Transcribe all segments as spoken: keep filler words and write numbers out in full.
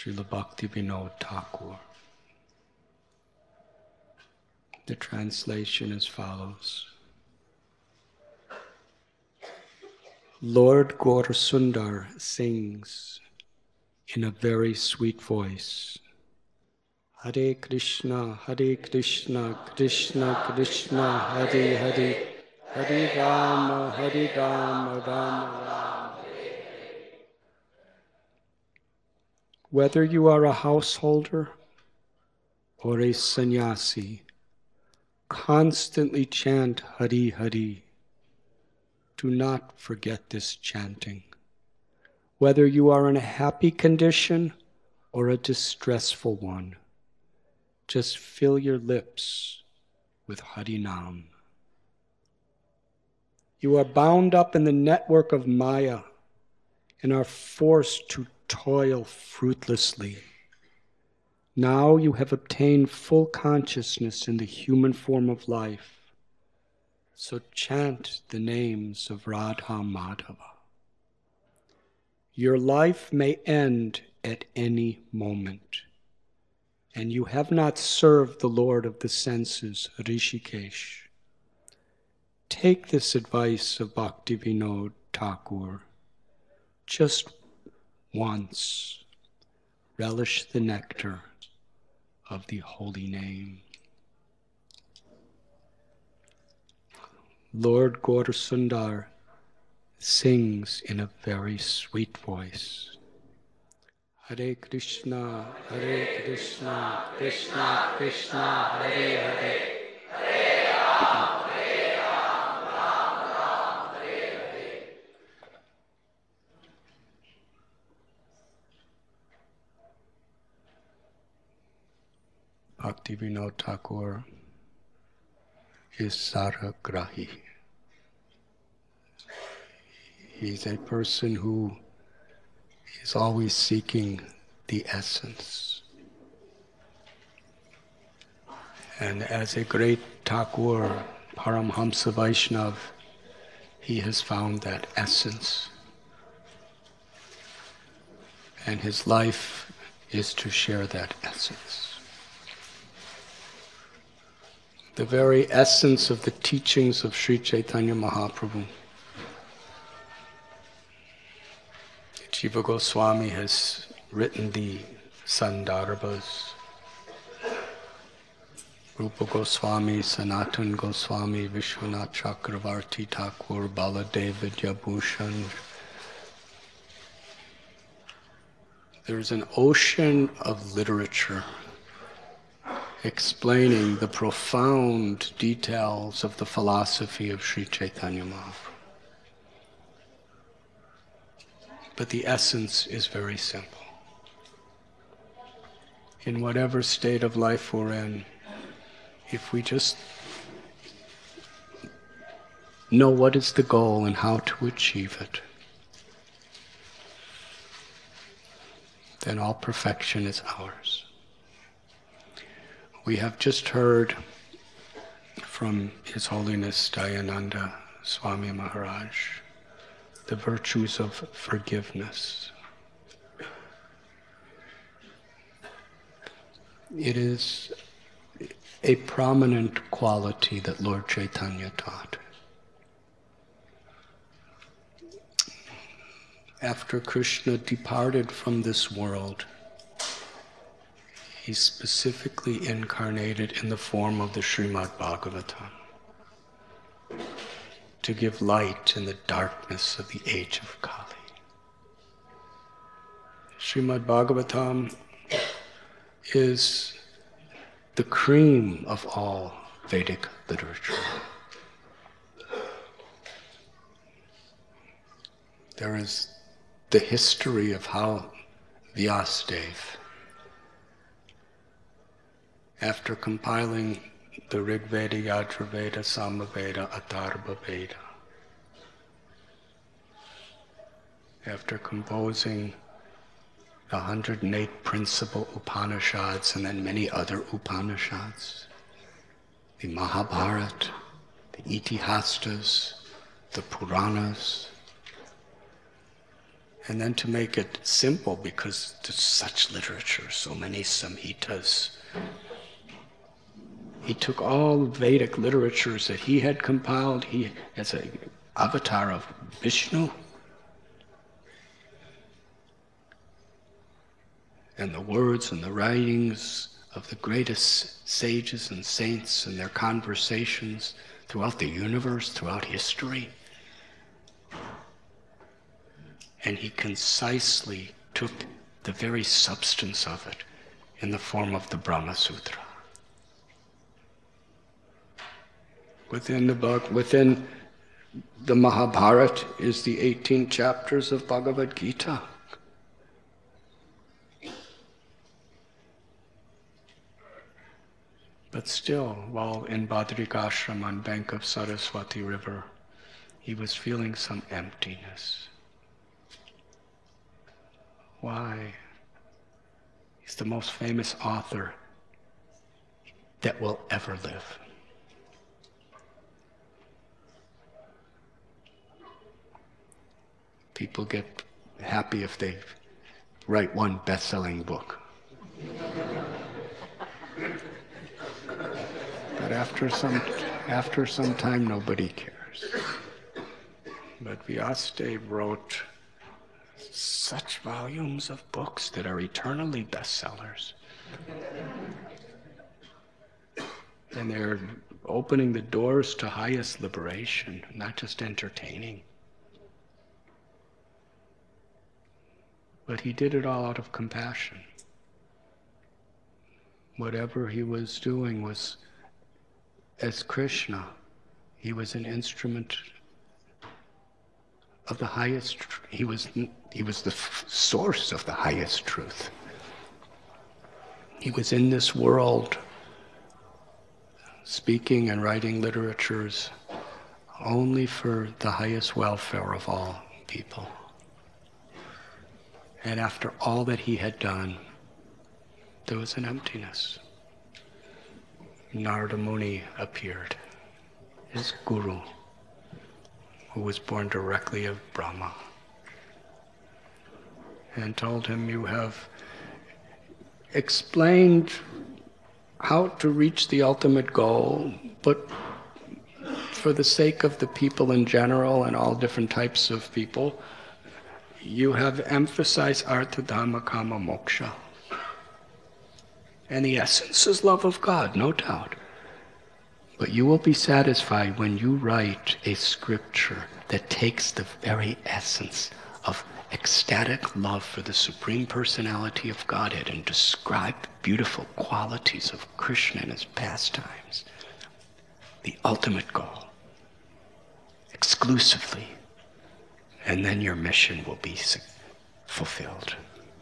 Srila Bhaktivinoda Thakur. The translation as follows. Lord Gaurasundar sings in a very sweet voice. Hare Krishna, Hare Krishna, Krishna Krishna, Hare Hare, Hare Rama, Hare Rama, Rama Rama. Whether you are a householder or a sannyasi, constantly chant Hari Hari. Do not forget this chanting. Whether you are in a happy condition or a distressful one, just fill your lips with Harinam. You are bound up in the network of Maya and are forced to toil fruitlessly. Now you have obtained full consciousness in the human form of life. So chant the names of Radha Madhava. Your life may end at any moment, and you have not served the Lord of the senses, Rishikesh. Take this advice of Bhaktivinoda Thakur. Just once, relish the nectar of the holy name. Lord Gaurasundar sings in a very sweet voice. Hare Krishna, Hare Krishna, Krishna Krishna, Hare Hare, Hare Ram, Hare Ram, Ram Ram, Hare Hare. Bhaktivinoda Thakur is Saragrahi. He's a person who is always seeking the essence. And as a great Thakur, Paramhamsa Vaishnav, he has found that essence. And his life is to share that essence. The very essence of the teachings of Sri Chaitanya Mahaprabhu. Jiva Goswami has written the Sandarbhas. Rupa Goswami, Sanatan Goswami, Vishwanath Chakravarti Thakur, Baladev Vidyabhushan. There's an ocean of literature explaining the profound details of the philosophy of Sri Chaitanya Mahaprabhu. But the essence is very simple. In whatever state of life we're in, if we just know what is the goal and how to achieve it, then all perfection is ours. We have just heard from His Holiness Dayananda Swami Maharaj the virtues of forgiveness. It is a prominent quality that Lord Chaitanya taught. After Krishna departed from this world, he specifically incarnated in the form of the Srimad Bhagavatam to give light in the darkness of the age of Kali. Srimad Bhagavatam is the cream of all Vedic literature. There is the history of how Vyasadeva, after compiling the Rig Veda, Yajurveda, Samaveda, Atharva Veda, after composing the one hundred eight principal Upanishads and then many other Upanishads, the Mahabharata, the Itihastas, the Puranas, And then to make it simple, because there's such literature, so many samhitas, he took all Vedic literatures that he had compiled, he as an avatar of Vishnu, and the words and the writings of the greatest sages and saints and their conversations throughout the universe, throughout history. And he concisely took the very substance of it in the form of the Brahma Sutra. Within the book, within the Mahabharata is the eighteen chapters of Bhagavad Gita. But still, while in Badrikashram on bank of Saraswati River, he was feeling some emptiness. Why? He's the most famous author that will ever live. People get happy if they write one best-selling book. But after some, after some time, nobody cares. But Vyasadeva wrote such volumes of books that are eternally bestsellers. And they're opening the doors to highest liberation, not just entertaining. But he did it all out of compassion. Whatever he was doing was, as Krishna, he was an instrument of the highest, he was, he was the f- source of the highest truth. He was in this world speaking and writing literatures only for the highest welfare of all people. And after all that he had done, there was an emptiness. Narada Muni appeared, his guru, who was born directly of Brahma, and told him, you have explained how to reach the ultimate goal, but for the sake of the people in general and all different types of people, you have emphasized artha, dhamma, kama, moksha. And the essence is love of God, no doubt. But you will be satisfied when you write a scripture that takes the very essence of ecstatic love for the Supreme Personality of Godhead and describe the beautiful qualities of Krishna and his pastimes, the ultimate goal, exclusively. And then your mission will be fulfilled.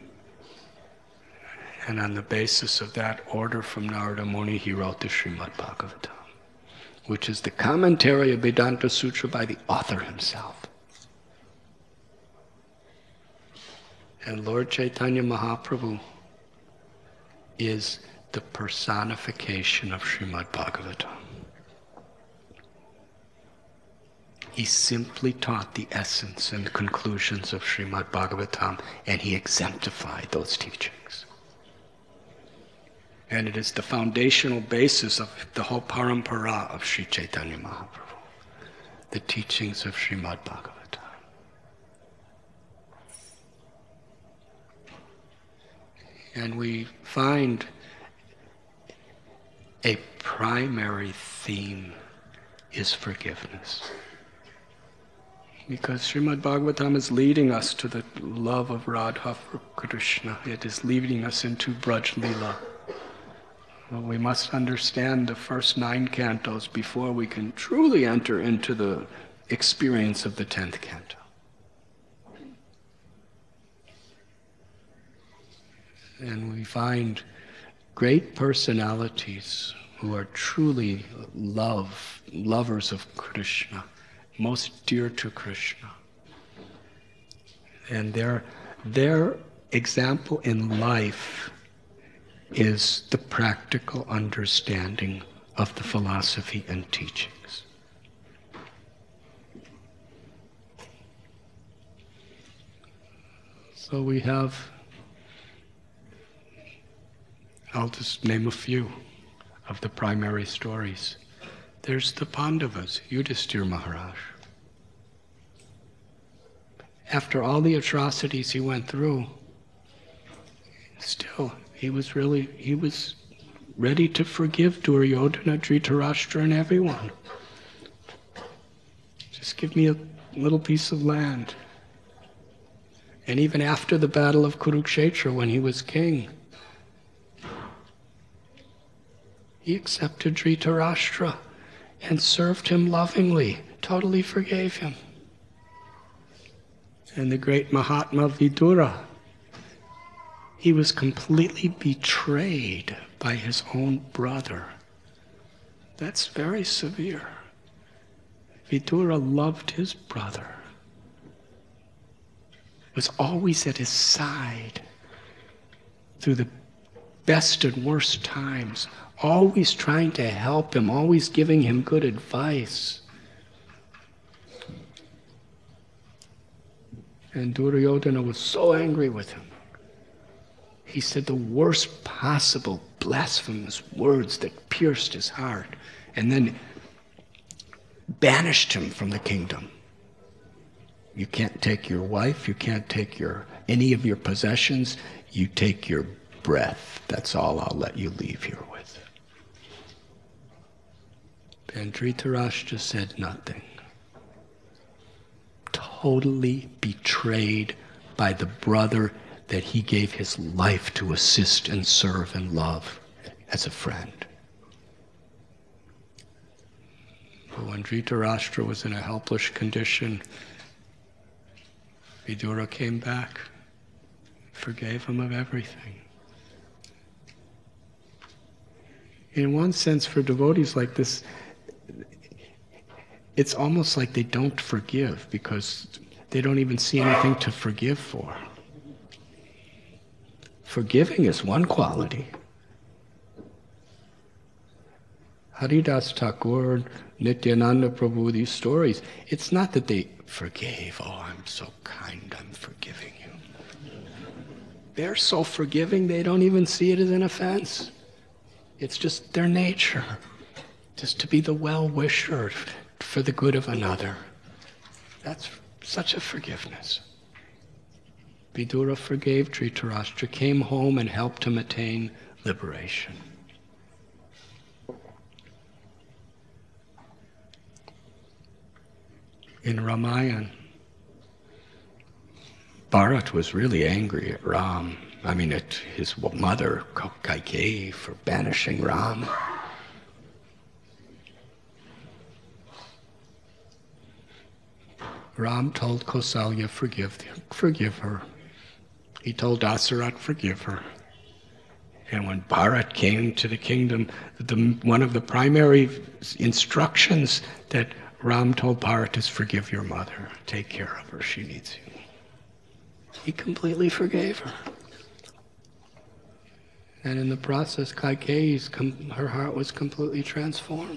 And on the basis of that order from Narada Muni, he wrote the Srimad Bhagavatam, which is the commentary of Vedanta Sutra by the author himself. And Lord Chaitanya Mahaprabhu is the personification of Srimad Bhagavatam. He simply taught the essence and the conclusions of Srimad Bhagavatam, and he exemplified those teachings. And it is the foundational basis of the whole parampara of Sri Chaitanya Mahaprabhu, the teachings of Srimad Bhagavatam. And we find a primary theme is forgiveness. Because Srimad Bhagavatam is leading us to the love of Radha for Krishna. It is leading us into Braj Lila. Well, we must understand the first nine cantos before we can truly enter into the experience of the tenth canto. And we find great personalities who are truly love, lovers of Krishna, most dear to Krishna. And their, their example in life is the practical understanding of the philosophy and teachings. So we have, I'll just name a few of the primary stories. There's the Pandavas, Yudhishthira Maharaj. After all the atrocities he went through, still, he was really, he was ready to forgive Duryodhana, Dhritarashtra, and everyone. Just give me a little piece of land. And even after the battle of Kurukshetra, when he was king, he accepted Dhritarashtra and served him lovingly, totally forgave him. And the great Mahatma Vidura, he was completely betrayed by his own brother. That's very severe. Vidura loved his brother, was always at his side through the best and worst times, always trying to help him, always giving him good advice. And Duryodhana was so angry with him. He said the worst possible blasphemous words that pierced his heart, and then banished him from the kingdom. You can't take your wife, you can't take your any of your possessions, you take your breath. That's all I'll let you leave here with. And Dhritarashtra said nothing. Totally betrayed by the brother that he gave his life to assist and serve and love as a friend. But when Dhritarashtra was in a helpless condition, Vidura came back, forgave him of everything. In one sense, for devotees like this, it's almost like they don't forgive because they don't even see anything to forgive for. Forgiving is one quality. Haridas Thakur, Nityananda Prabhu, these stories, it's not that they forgave, oh, I'm so kind, I'm forgiving you. They're so forgiving, they don't even see it as an offense. It's just their nature, just to be the well-wisher for the good of another. That's such a forgiveness. Vidura forgave Dhritarashtra, came home and helped him attain liberation. In Ramayana, Bharat was really angry at Ram. I mean, at his mother, Kaikeyi, for banishing Ram. Ram told Kausalya, forgive, forgive her. He told Dasarat, forgive her. And when Bharat came to the kingdom, the, one of the primary instructions that Ram told Bharat is forgive your mother. Take care of her, she needs you. He completely forgave her. And in the process, Kaikeyi's, her heart was completely transformed.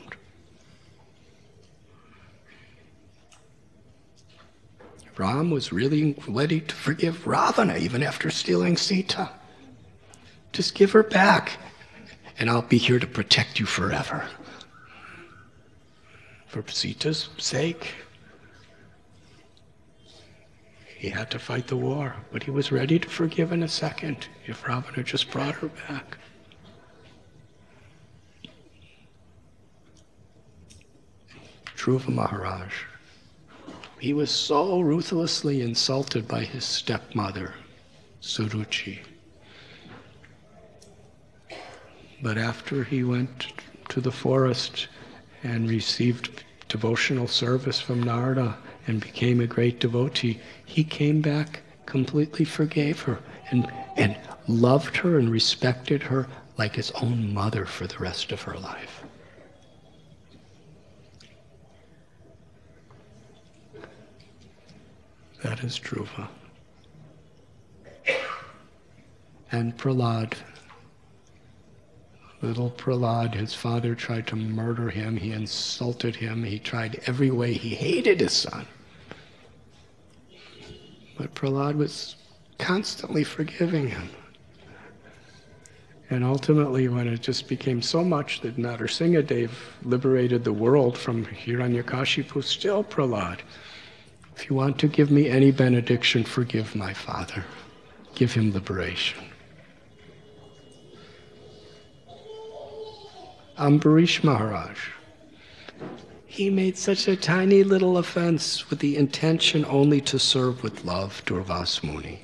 Ram was really ready to forgive Ravana even after stealing Sita. Just give her back, and I'll be here to protect you forever. For Sita's sake, he had to fight the war, but he was ready to forgive in a second if Ravana just brought her back. Dhruva Maharaj, he was so ruthlessly insulted by his stepmother, Suruchi. But after he went to the forest and received devotional service from Narada and became a great devotee, he came back, completely forgave her, and, and loved her and respected her like his own mother for the rest of her life. That is Dhruva. And Prahlad. Little Prahlad, his father tried to murder him. He insulted him. He tried every way. He hated his son. But Prahlad was constantly forgiving him. And ultimately, when it just became so much that Narsinghadev liberated the world from Hiranyakashipu, still Prahlad, if you want to give me any benediction, forgive my father. Give him liberation. Ambarish Maharaj, he made such a tiny little offense with the intention only to serve with love Durvas Muni.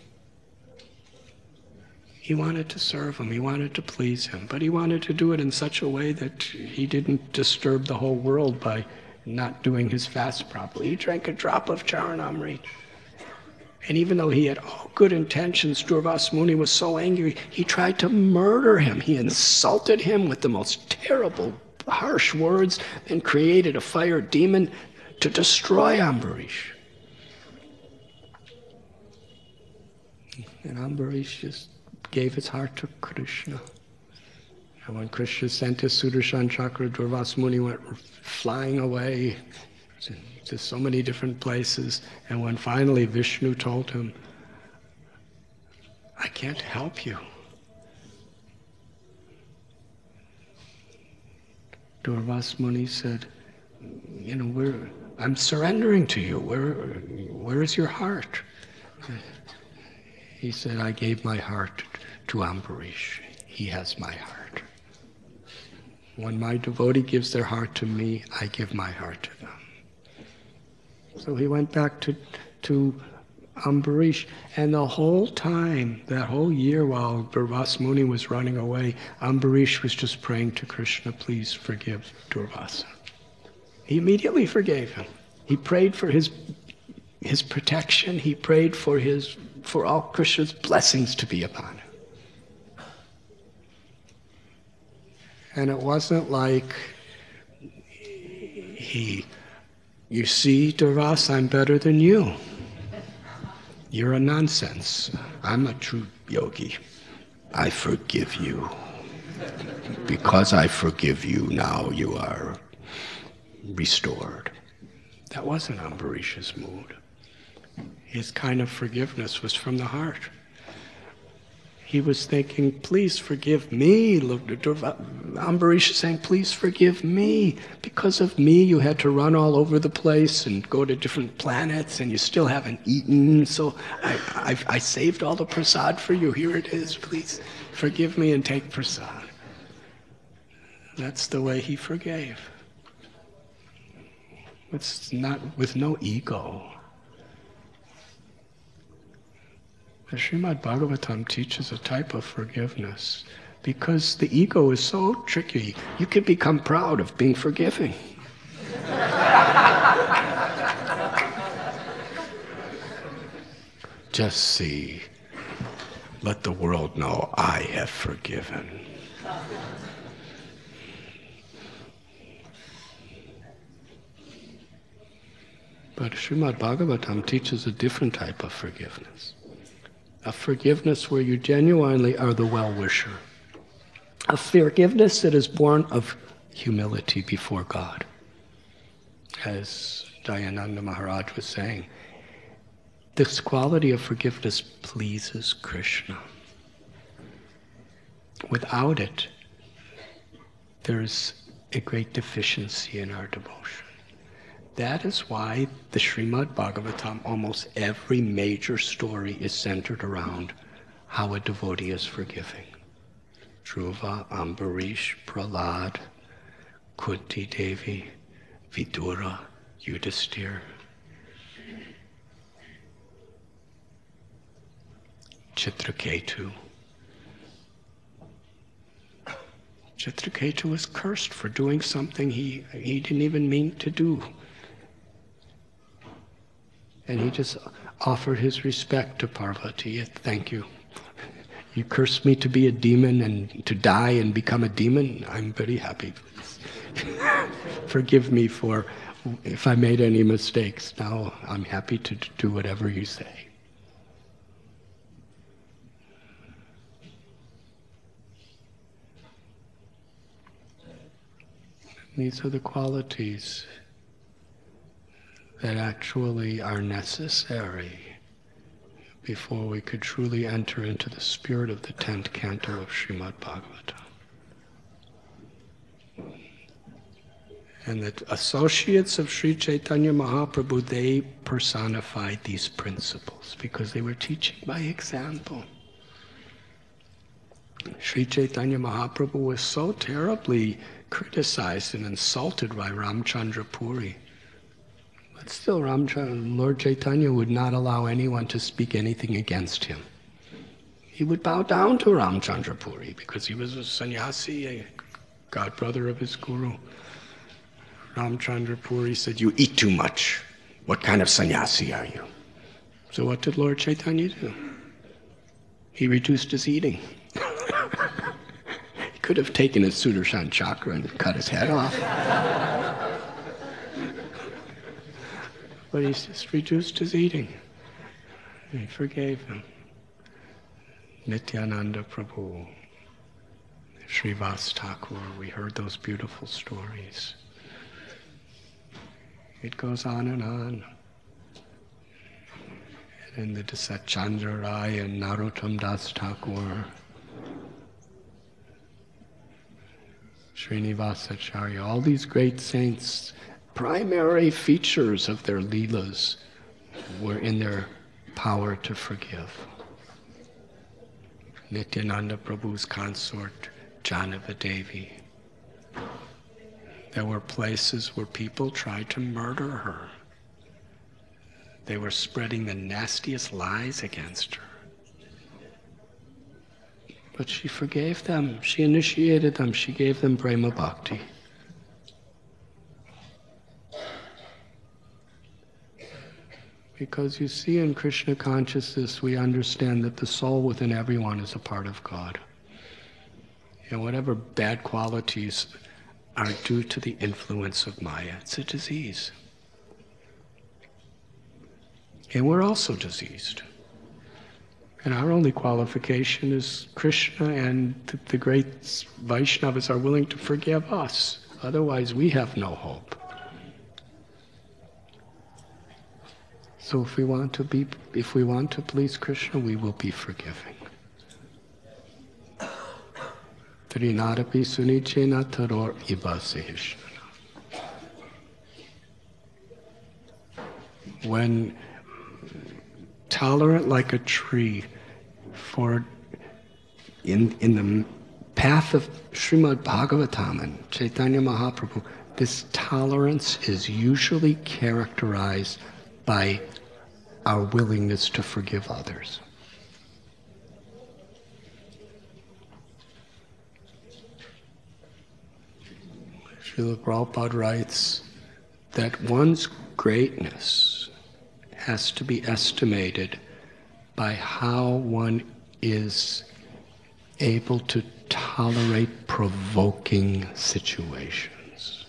He wanted to serve him, he wanted to please him, but he wanted to do it in such a way that he didn't disturb the whole world by not doing his fast properly. He drank a drop of Charanamrit. And even though he had all good intentions, Durvas Muni was so angry, he tried to murder him. He insulted him with the most terrible, harsh words and created a fire demon to destroy Ambarish. And Ambarish just gave his heart to Krishna. And when Krishna sent his Sudarshan Chakra, Durvas Muni went flying away to, to so many different places. And when finally Vishnu told him, I can't help you, Durvas Muni said, you know, where, I'm surrendering to you. Where, where is your heart? He said, I gave my heart to Ambarish. He has my heart. When my devotee gives their heart to me, I give my heart to them. So he went back to, to Ambarish, and the whole time, that whole year while Durvas Muni was running away, Ambarish was just praying to Krishna, please forgive Durvasa. He immediately forgave him. He prayed for his, his protection. He prayed for, his, for all Krishna's blessings to be upon him. And it wasn't like he, you see, Durvasa, I'm better than you. You're a nonsense. I'm a true yogi. I forgive you. Because I forgive you, now you are restored. That wasn't Ambarish's mood. His kind of forgiveness was from the heart. He was thinking, please forgive me. Ambarish is saying, please forgive me. Because of me, you had to run all over the place and go to different planets, and you still haven't eaten. So I, I, I saved all the prasad for you. Here it is. Please forgive me and take prasad. That's the way he forgave. It's not with no ego. The Srimad Bhagavatam teaches a type of forgiveness because the ego is so tricky. You can become proud of being forgiving. Just see, let the world know I have forgiven. But Srimad Bhagavatam teaches a different type of forgiveness. A forgiveness where you genuinely are the well-wisher. A forgiveness that is born of humility before God. As Dayananda Maharaj was saying, this quality of forgiveness pleases Krishna. Without it, there's a great deficiency in our devotion. That is why the Srimad Bhagavatam, almost every major story is centered around how a devotee is forgiving. Dhruva, Ambarish, Prahlad, Kunti Devi, Vidura, Yudhisthira, Chitraketu. Chitraketu was cursed for doing something he, he didn't even mean to do. And he just offered his respect to Parvati. Thank you. You cursed me to be a demon and to die and become a demon. I'm very happy. Forgive me for if I made any mistakes. Now I'm happy to do whatever you say. These are the qualities that actually are necessary before we could truly enter into the spirit of the tenth canto of Srimad Bhagavatam. And the associates of Sri Chaitanya Mahaprabhu, they personified these principles because they were teaching by example. Sri Chaitanya Mahaprabhu was so terribly criticized and insulted by Ramchandra Puri. But still, Ramchandra, Lord Chaitanya would not allow anyone to speak anything against him. He would bow down to Ramchandra Puri because he was a sannyasi, a godbrother of his guru. Ramchandra Puri said, "You eat too much. What kind of sannyasi are you?" So what did Lord Chaitanya do? He reduced his eating. He could have taken his Sudarshan chakra and cut his head off. But he just reduced his eating. He forgave him. Nityananda Prabhu, Srivas Thakur, we heard those beautiful stories. It goes on and on. And the Satchandra Rai and Narottam Das Thakur, Srinivasacharya, all these great saints, primary features of their leelas were in their power to forgive. Nityananda Prabhu's consort, Janava Devi. There were places where people tried to murder her. They were spreading the nastiest lies against her. But she forgave them. She initiated them. She gave them Prema Bhakti. Because you see, in Krishna consciousness, we understand that the soul within everyone is a part of God. And whatever bad qualities are due to the influence of Maya, it's a disease. And we're also diseased. And our only qualification is Krishna and the, the great Vaishnavas are willing to forgive us. Otherwise, we have no hope. So if we want to be, if we want to please Krishna, we will be forgiving. Trinadapi sunichena taror ibasihishna. When tolerant like a tree, for in in the path of Srimad Bhagavatam and Chaitanya Mahaprabhu, this tolerance is usually characterized by our willingness to forgive others. Srila Prabhupada writes that one's greatness has to be estimated by how one is able to tolerate provoking situations.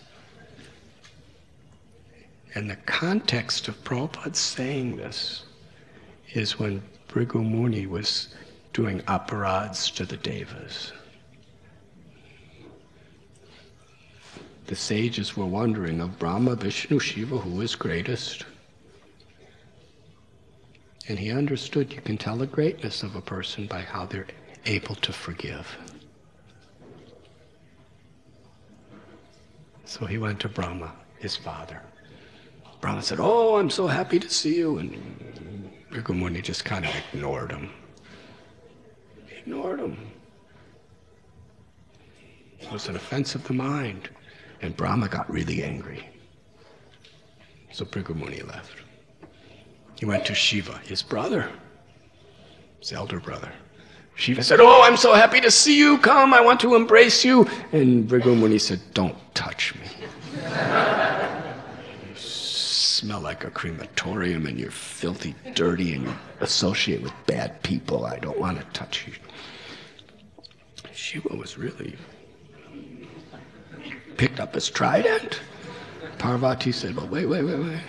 And the context of Prabhupada saying this is when Bhrigu Muni was doing aparads to the devas. The sages were wondering of Brahma, Vishnu, Shiva, who is greatest? And he understood you can tell the greatness of a person by how they're able to forgive. So he went to Brahma, his father. Brahma said, "Oh, I'm so happy to see you." And Bhrigu Muni just kind of ignored him. He ignored him. It was an offense of the mind. And Brahma got really angry. So Bhrigu Muni left. He went to Shiva, his brother, his elder brother. Shiva said, "Oh, I'm so happy to see you. Come, I want to embrace you." And Bhrigu Muni said, "Don't touch me. You smell like a crematorium and you're filthy, dirty, and you associate with bad people. I don't want to touch you." Shiva was really... picked up his trident. Parvati said, "Well, wait, wait, wait, wait."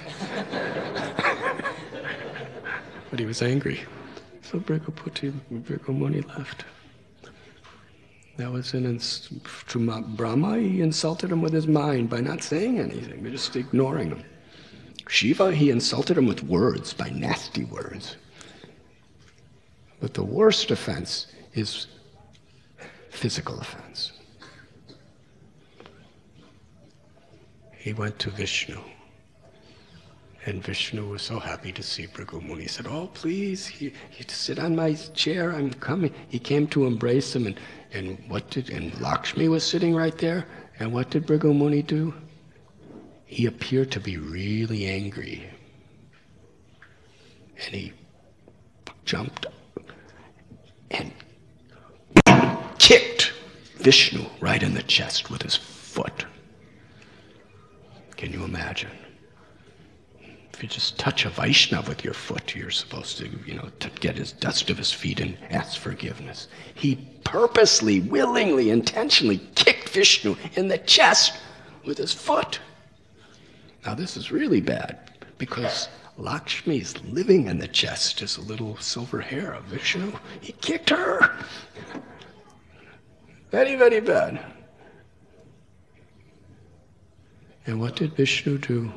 But he was angry. So Bhrigu Bhrigu Muni left. That was an ins- to Brahma, he insulted him with his mind by not saying anything, by just ignoring him. Shiva, he insulted him with words, by nasty words. But the worst offense is physical offense. He went to Vishnu. And Vishnu was so happy to see Bhrigu Muni. He said, oh, please, he, he sit on my chair, I'm coming. He came to embrace him, and, and what did, and Lakshmi was sitting right there, and what did Bhrigu Muni do? He appeared to be really angry. And he jumped up and kicked Vishnu right in the chest with his foot. Can you imagine? If you just touch a Vaishnava with your foot, you're supposed to, you know, to get his dust of his feet and ask forgiveness. He purposely, willingly, intentionally kicked Vishnu in the chest with his foot. Now this is really bad, because Lakshmi's living in the chest is a little silver hair of Vishnu. He kicked her. Very, very bad. And what did Vishnu do?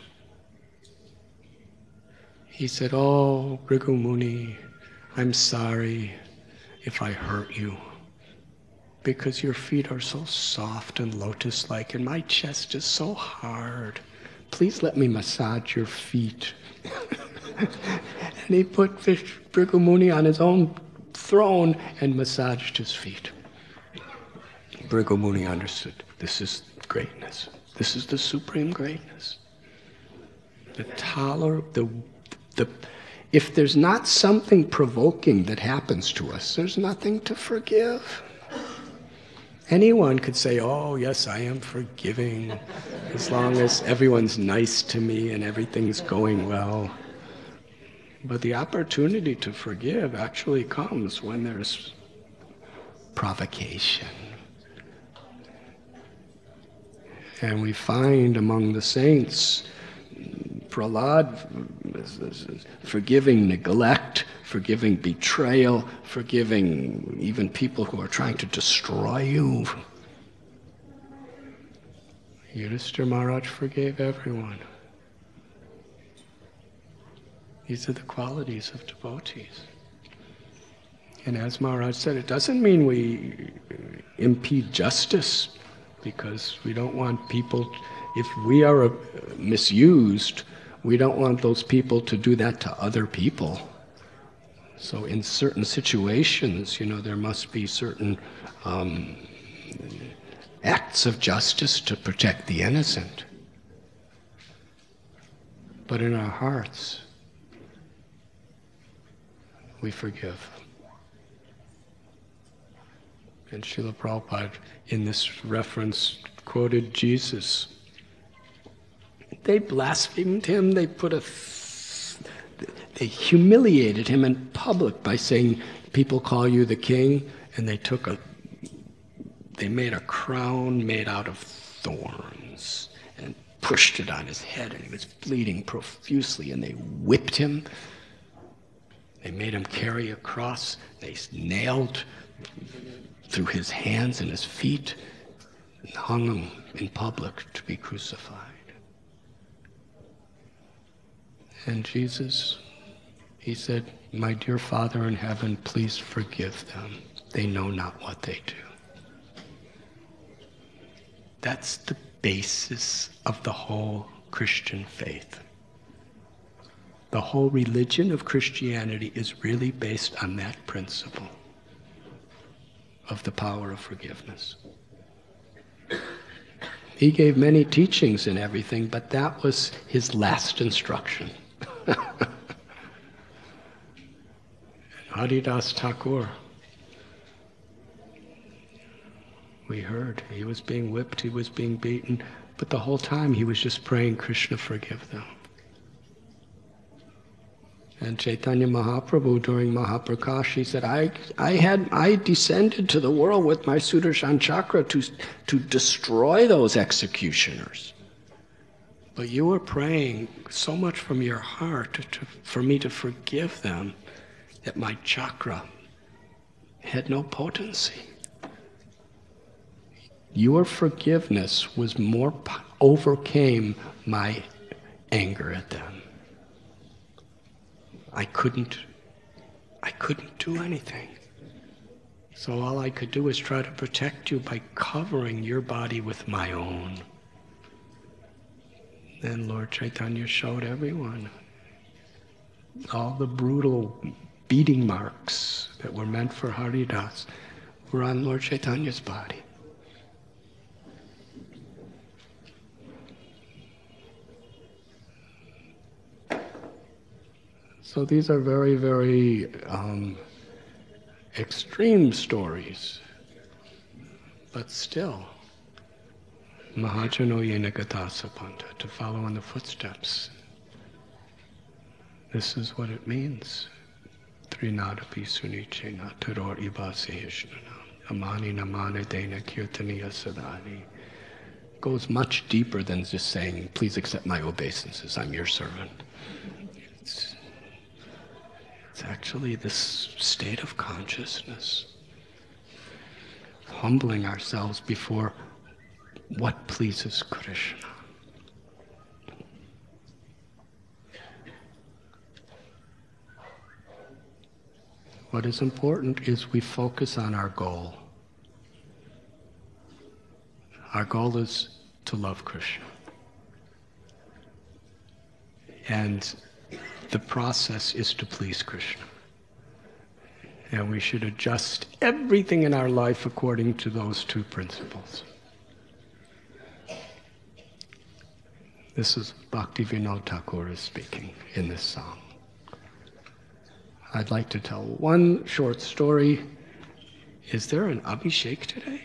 He said, oh, Bhrigu Muni, I'm sorry if I hurt you, because your feet are so soft and lotus-like, and my chest is so hard. Please let me massage your feet. And he put Bhrigu Muni on his own throne and massaged his feet. Bhrigu Muni understood, this is greatness. This is the supreme greatness. The toler, the, the, if there's not something provoking that happens to us, there's nothing to forgive. Anyone could say, oh, yes, I am forgiving, as long as everyone's nice to me and everything's going well. But the opportunity to forgive actually comes when there's provocation. And we find among the saints, Prahlad forgiving neglect, forgiving betrayal, forgiving even people who are trying to destroy you. Yudhishthira Maharaj forgave everyone. These are the qualities of devotees. And as Maharaj said, it doesn't mean we impede justice, because we don't want people, if we are uh, misused, we don't want those people to do that to other people. So in certain situations, you know, there must be certain um, acts of justice to protect the innocent. But in our hearts, we forgive. And Srila Prabhupada, in this reference, quoted Jesus. They blasphemed him, they put a, they humiliated him in public by saying, people call you the king, and they took a, they made a crown made out of thorns and pushed it on his head, and he was bleeding profusely, and they whipped him. They made him carry a cross, they nailed through his hands and his feet, and hung him in public to be crucified. And Jesus, he said, my dear Father in heaven, please forgive them. They know not what they do. That's the basis of the whole Christian faith. The whole religion of Christianity is really based on that principle of the power of forgiveness. He gave many teachings and everything, but that was his last instruction. Haridas Thakur, we heard, he was being whipped, he was being beaten, but the whole time he was just praying, Krishna, forgive them. And Chaitanya Mahaprabhu, during Mahaprakash, he said, I, I had, I descended to the world with my Sudarshan Chakra to, to destroy those executioners. But you were praying so much from your heart to, for me to forgive them that my chakra had no potency. Your forgiveness was more, overcame my anger at them. I couldn't, I couldn't do anything. So all I could do was try to protect you by covering your body with my own. Then Lord Chaitanya showed everyone all the brutal beating marks that were meant for Haridas were on Lord Chaitanya's body. So these are very, very um, extreme stories, but still, Mahajano Yenagadasapanta, to follow in the footsteps. This is what it means. Trinadapi Sunichena Taror Ibaseheshnana Amani Namana Dena Kirtaniya Sadani. Goes much deeper than just saying, please accept my obeisances, I'm your servant. It's, it's actually this state of consciousness, humbling ourselves before what pleases Krishna. What is important is we focus on our goal. Our goal is to love Krishna. And the process is to please Krishna. And we should adjust everything in our life according to those two principles. This is Bhaktivinoda Thakur is speaking in this song. I'd like to tell one short story. Is there an Abhishek today?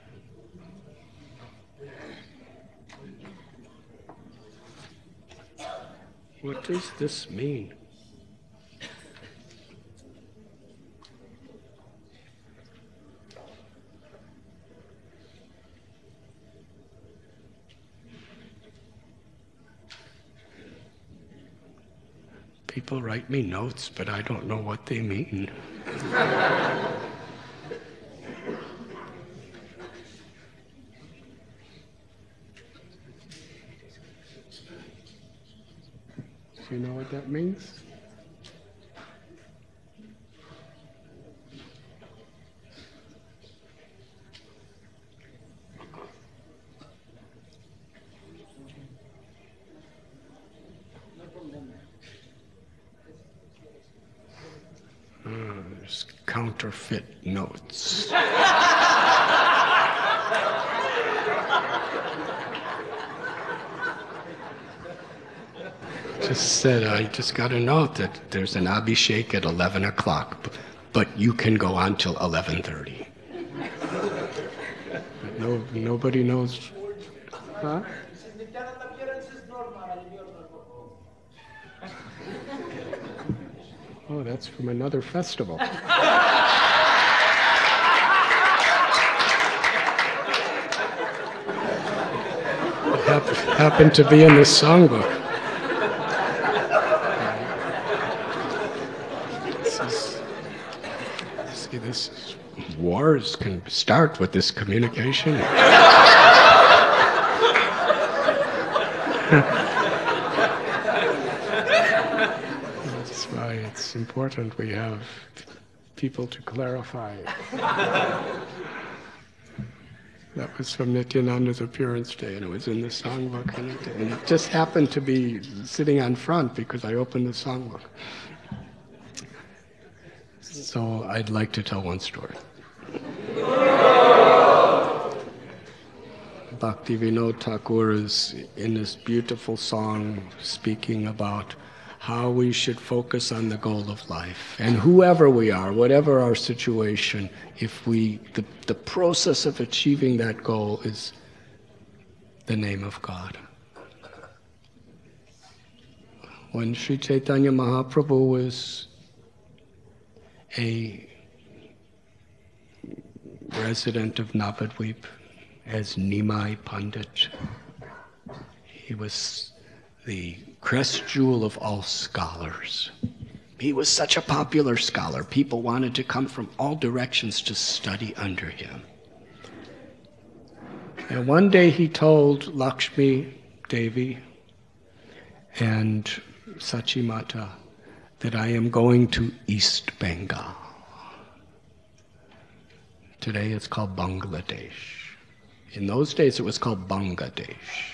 What does this mean? People write me notes, but I don't know what they mean. Do you know what that means? Counterfeit notes. Just said, I just got a note that there's an Abhishek at eleven o'clock, but you can go on till eleven thirty. No, nobody knows. Huh? Oh, that's from another festival. Hap- happened to be in this songbook. This is, see, this is, wars can start with this communication. That's why it's important we have people to clarify. That was from Nityananda's Appearance Day, and it was in the songbook, and it, and it just happened to be sitting on front because I opened the songbook. So I'd like to tell one story. Bhaktivinoda Thakur is in this beautiful song speaking about how we should focus on the goal of life. And whoever we are, whatever our situation, if we, the, the process of achieving that goal is the name of God. When Sri Chaitanya Mahaprabhu was a resident of Navadvip as Nimai Pandit, he was the crest jewel of all scholars. He was such a popular scholar. People wanted to come from all directions to study under him. And one day he told Lakshmi Devi and Sachimata that I am going to East Bengal. Today it's called Bangladesh. In those days it was called Bangladesh.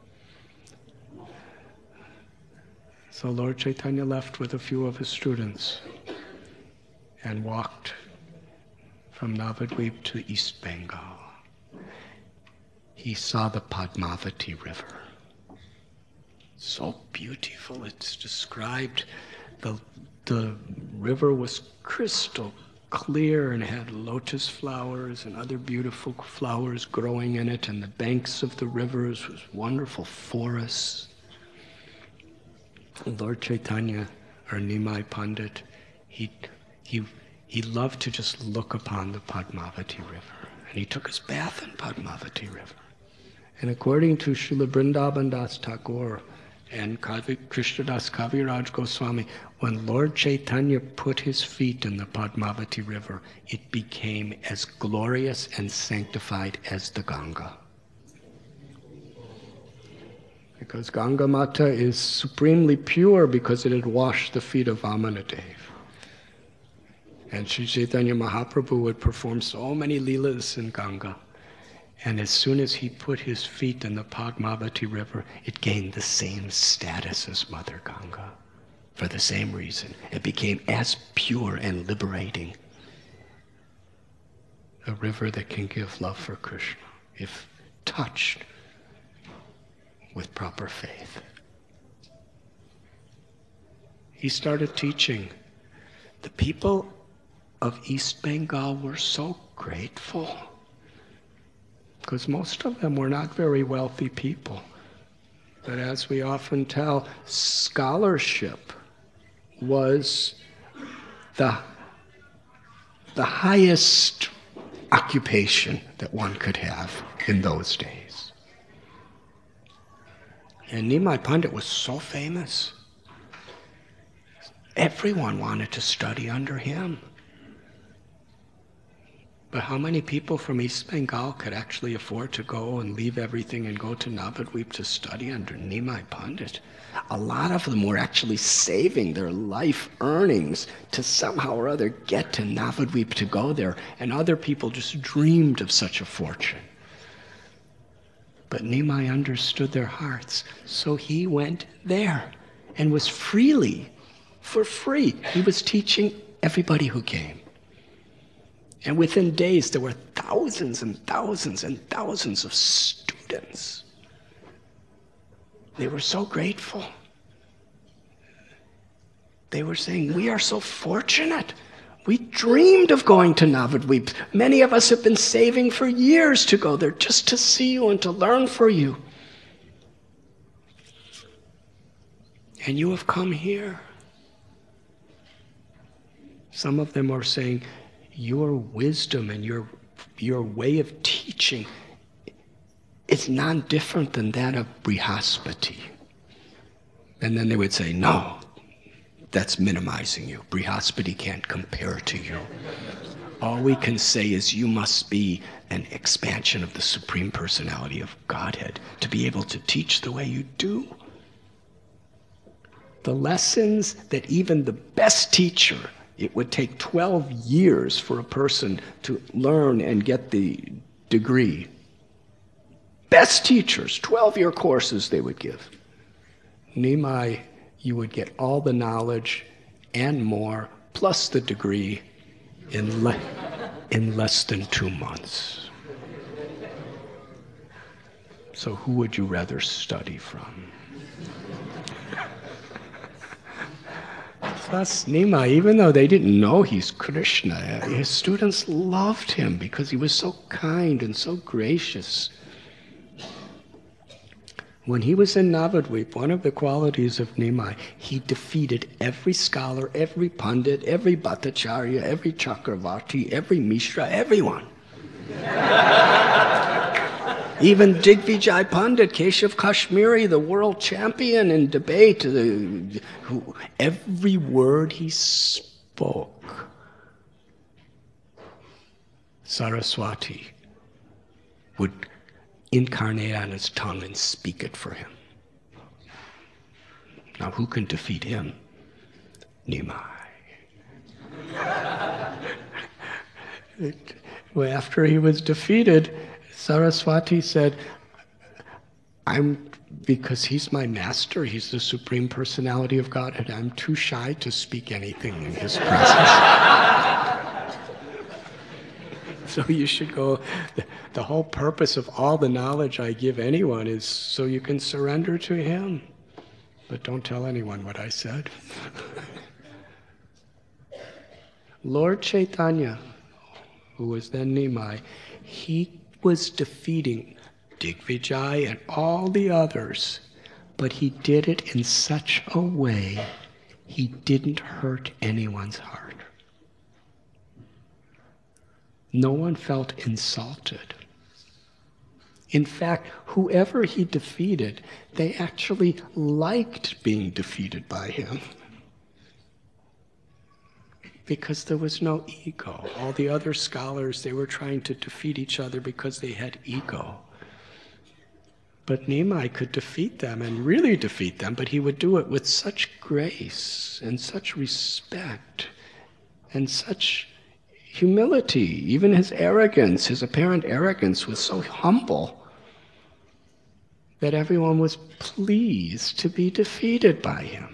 So Lord Chaitanya left with a few of his students and walked from Navadvip to East Bengal. He saw the Padmavati River. So beautiful, it's described. The, the river was crystal clear and had lotus flowers and other beautiful flowers growing in it, and the banks of the rivers was wonderful forests. Lord Chaitanya, or Nimai Pandit, he, he, he loved to just look upon the Padmavati River, and he took his bath in Padmavati River. And according to Srila Vrindavan Das Thakur and Kavi, Krishnadas Kaviraj Goswami, when Lord Chaitanya put his feet in the Padmavati River, it became as glorious and sanctified as the Ganga. Because Ganga Mata is supremely pure because it had washed the feet of Vamanadev. And Sri Chaitanya Mahaprabhu would perform so many leelas in Ganga. And as soon as he put his feet in the Padmavati River, it gained the same status as Mother Ganga. For the same reason, it became as pure and liberating. A river that can give love for Krishna, if touched with proper faith. He started teaching. The people of East Bengal were so grateful, because most of them were not very wealthy people. But as we often tell, scholarship was the, the highest occupation that one could have in those days. And Nimai Pandit was so famous. Everyone wanted to study under him. But how many people from East Bengal could actually afford to go and leave everything and go to Navadvip to study under Nimai Pandit? A lot of them were actually saving their life earnings to somehow or other get to Navadvip to go there, and other people just dreamed of such a fortune. But Nimai understood their hearts, so he went there and was freely, for free, he was teaching everybody who came. And within days, there were thousands and thousands and thousands of students. They were so grateful. They were saying, we are so fortunate. We dreamed of going to Navadvip. Many of us have been saving for years to go there just to see you and to learn for you. And you have come here. Some of them were saying, your wisdom and your, your way of teaching is not different than that of Brihaspati. And then they would say, no, that's minimizing you. Brihaspati can't compare to you. All we can say is you must be an expansion of the Supreme Personality of Godhead to be able to teach the way you do. The lessons that even the best teacher, it would take twelve years for a person to learn and get the degree. Best teachers, twelve-year courses they would give. Nimai, you would get all the knowledge and more, plus the degree, in, le- in less than two months. So who would you rather study from? Plus, Nimai, even though they didn't know he's Krishna, his students loved him because he was so kind and so gracious. When he was in Navadvip, one of the qualities of Nimai, he defeated every scholar, every Pandit, every Bhattacharya, every Chakravarti, every Mishra, everyone. Even Digvijay Pandit, Keshav Kashmiri, the world champion in debate, the, who, every word he spoke, Saraswati would incarnate on his tongue and speak it for him. Now, who can defeat him? Nimai. Well, after he was defeated, Saraswati said, I'm, because he's my master, he's the Supreme Personality of Godhead, I'm too shy to speak anything in his presence. So you should go, the, the whole purpose of all the knowledge I give anyone is so you can surrender to him. But don't tell anyone what I said. Lord Chaitanya, who was then Nimai, he was defeating Digvijay and all the others, but he did it in such a way he didn't hurt anyone's heart. No one felt insulted. In fact, whoever he defeated, they actually liked being defeated by him. Because there was no ego. All the other scholars, they were trying to defeat each other because they had ego. But Nimai could defeat them and really defeat them, but he would do it with such grace and such respect and such humility. Even his arrogance, his apparent arrogance was so humble that everyone was pleased to be defeated by him.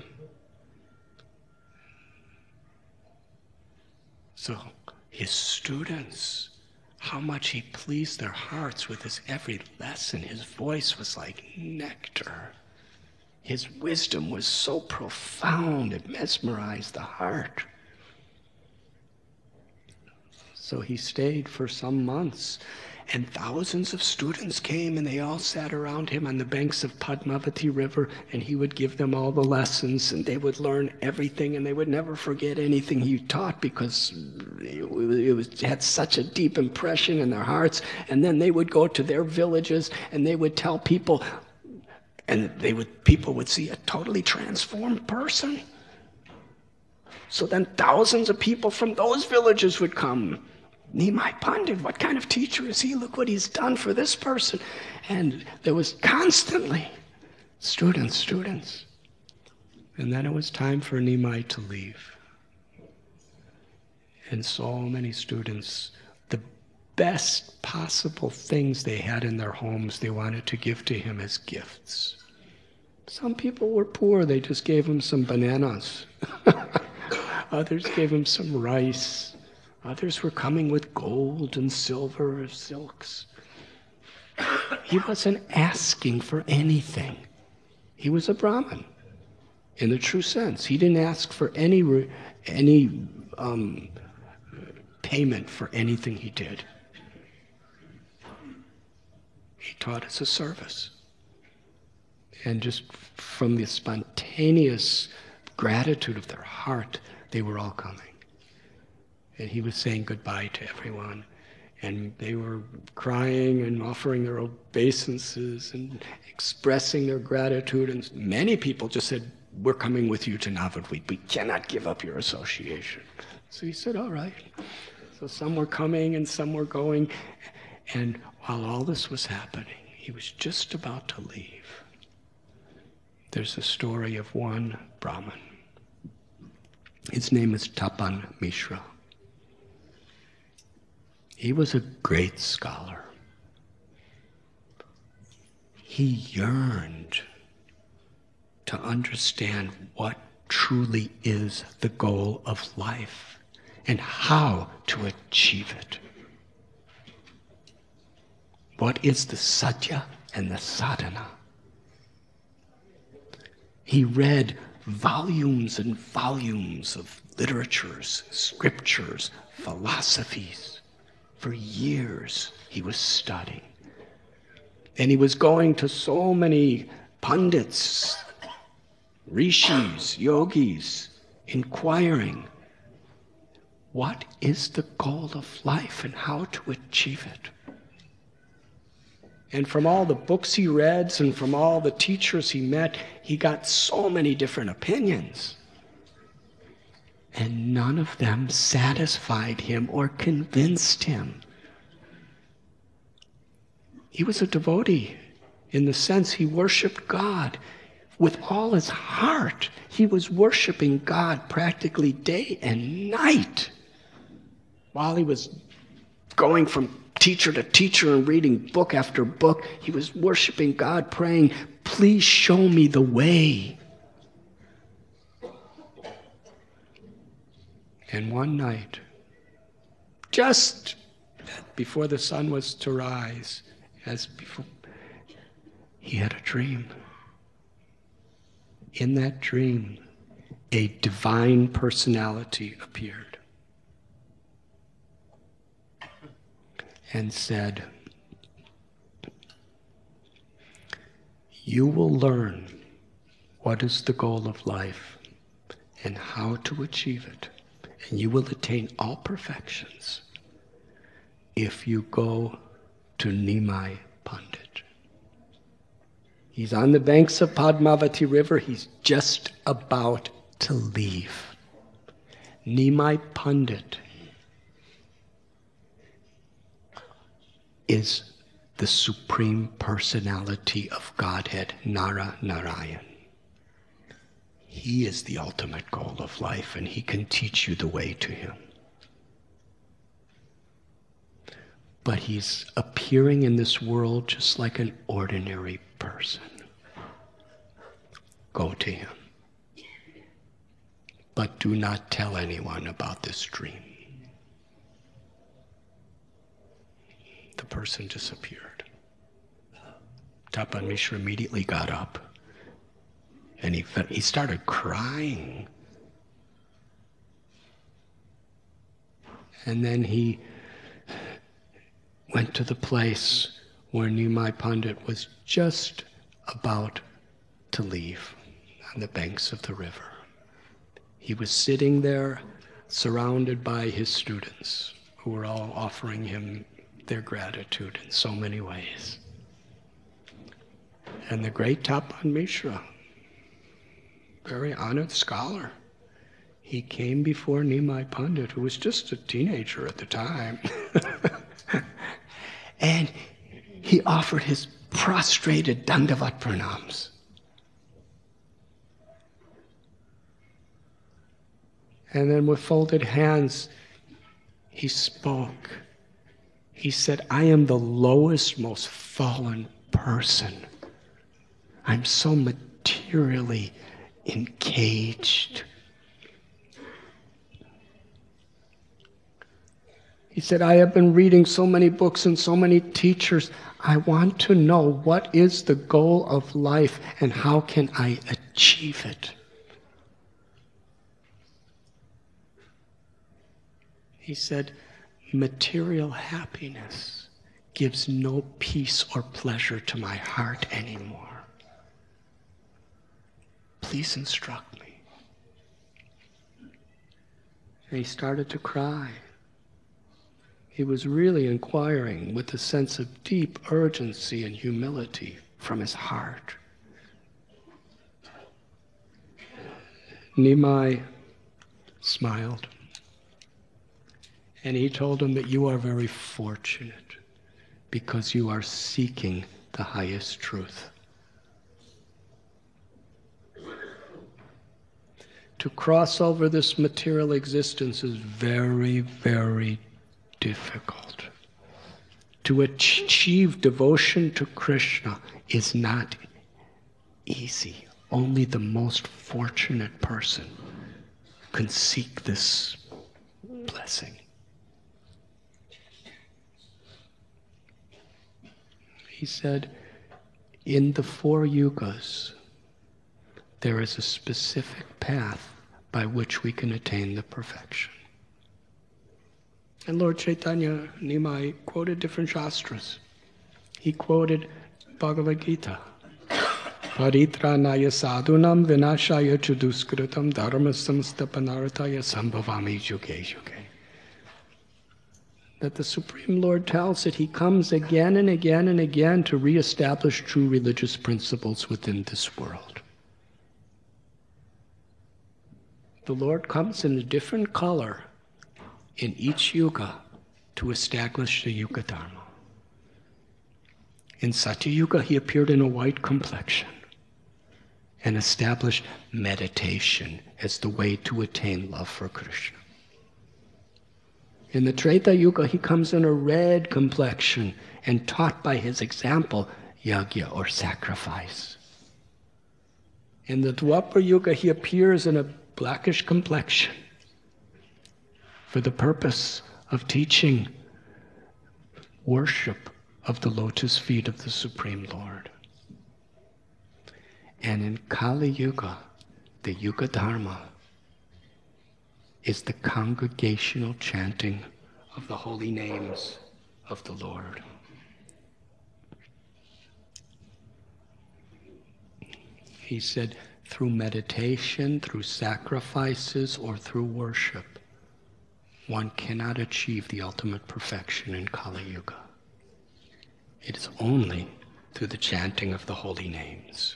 So his students, how much he pleased their hearts with his every lesson. His voice was like nectar. His wisdom was so profound, it mesmerized the heart. So he stayed for some months, and thousands of students came, and they all sat around him on the banks of Padmavati River, and he would give them all the lessons, and they would learn everything, and they would never forget anything he taught because it, was, it had such a deep impression in their hearts. And then they would go to their villages, and they would tell people, and they would people would see a totally transformed person. So then thousands of people from those villages would come. Nimai Pandit, what kind of teacher is he? Look what he's done for this person. And there was constantly students, students. And then it was time for Nimai to leave. And so many students, the best possible things they had in their homes, they wanted to give to him as gifts. Some people were poor, they just gave him some bananas. Others gave him some rice. Others were coming with gold and silver, silks. He wasn't asking for anything. He was a Brahmin, in the true sense. He didn't ask for any, any um, payment for anything he did. He taught as a service. And just from the spontaneous gratitude of their heart, they were all coming. And he was saying goodbye to everyone. And they were crying and offering their obeisances and expressing their gratitude. And many people just said, we're coming with you to Navadvip. We cannot give up your association. So he said, all right. So some were coming and some were going. And while all this was happening, he was just about to leave. There's a story of one Brahmin. His name is Tapan Mishra. He was a great scholar. He yearned to understand what truly is the goal of life and how to achieve it. What is the sadhya and the sadhana? He read volumes and volumes of literatures, scriptures, philosophies. For years he was studying. And he was going to so many pundits, rishis, yogis, inquiring, what is the goal of life and how to achieve it? And from all the books he read and from all the teachers he met, he got so many different opinions. And none of them satisfied him or convinced him. He was a devotee in the sense he worshiped God. with all his heart. He was worshiping God practically day and night while he was going from teacher to teacher and reading book after book. He was worshiping God, praying, please show me the way. And one night, just before the sun was to rise, as before, he had a dream. In that dream, a divine personality appeared and said, you will learn what is the goal of life and how to achieve it, and you will attain all perfections if you go to Nimai Pandit. He's on the banks of Padmavati River. He's just about to leave. Nimai Pandit is the Supreme Personality of Godhead, Nara Narayan. He is the ultimate goal of life, and he can teach you the way to him. But he's appearing in this world just like an ordinary person. Go to him. But do not tell anyone about this dream. The person disappeared. Tapan Mishra immediately got up and he, he started crying. And then he went to the place where Nimai Pandit was just about to leave on the banks of the river. He was sitting there surrounded by his students who were all offering him their gratitude in so many ways. And the great Tapan Mishra, very honored scholar, he came before Nimai Pandit, who was just a teenager at the time. And he offered his prostrated Dandavat pranams. And then with folded hands, he spoke. He said, I am the lowest, most fallen person. I'm so materially encaged. He said, I have been reading so many books and so many teachers. I want to know what is the goal of life and how can I achieve it. He said, material happiness gives no peace or pleasure to my heart anymore. Please instruct me. And he started to cry. He was really inquiring with a sense of deep urgency and humility from his heart. Nimai smiled. And he told him that you are very fortunate because you are seeking the highest truth. To cross over this material existence is very, very difficult. To achieve devotion to Krishna is not easy. Only the most fortunate person can seek this blessing. He said, in the four yugas, there is a specific path by which we can attain the perfection. And Lord Chaitanya Nimai quoted different shastras. He quoted Bhagavad Gita. Paritranaya sadhunam vinashaya chuduskritam dharmasam stapanartaya sambhavami juge juge. That the Supreme Lord tells that he comes again and again and again to reestablish true religious principles within this world. The Lord comes in a different color in each yuga to establish the Yuga Dharma. In Satya Yuga, he appeared in a white complexion. and established meditation as the way to attain love for Krishna. In the Treta Yuga, he comes in a red complexion and taught by his example, yajna or sacrifice. In the Dwapara Yuga, he appears in a blackish complexion for the purpose of teaching worship of the lotus feet of the Supreme Lord. And in Kali Yuga, the Yuga Dharma is the congregational chanting of the holy names of the Lord. He said, through meditation, through sacrifices, or through worship, one cannot achieve the ultimate perfection in Kali Yuga. It is only through the chanting of the holy names.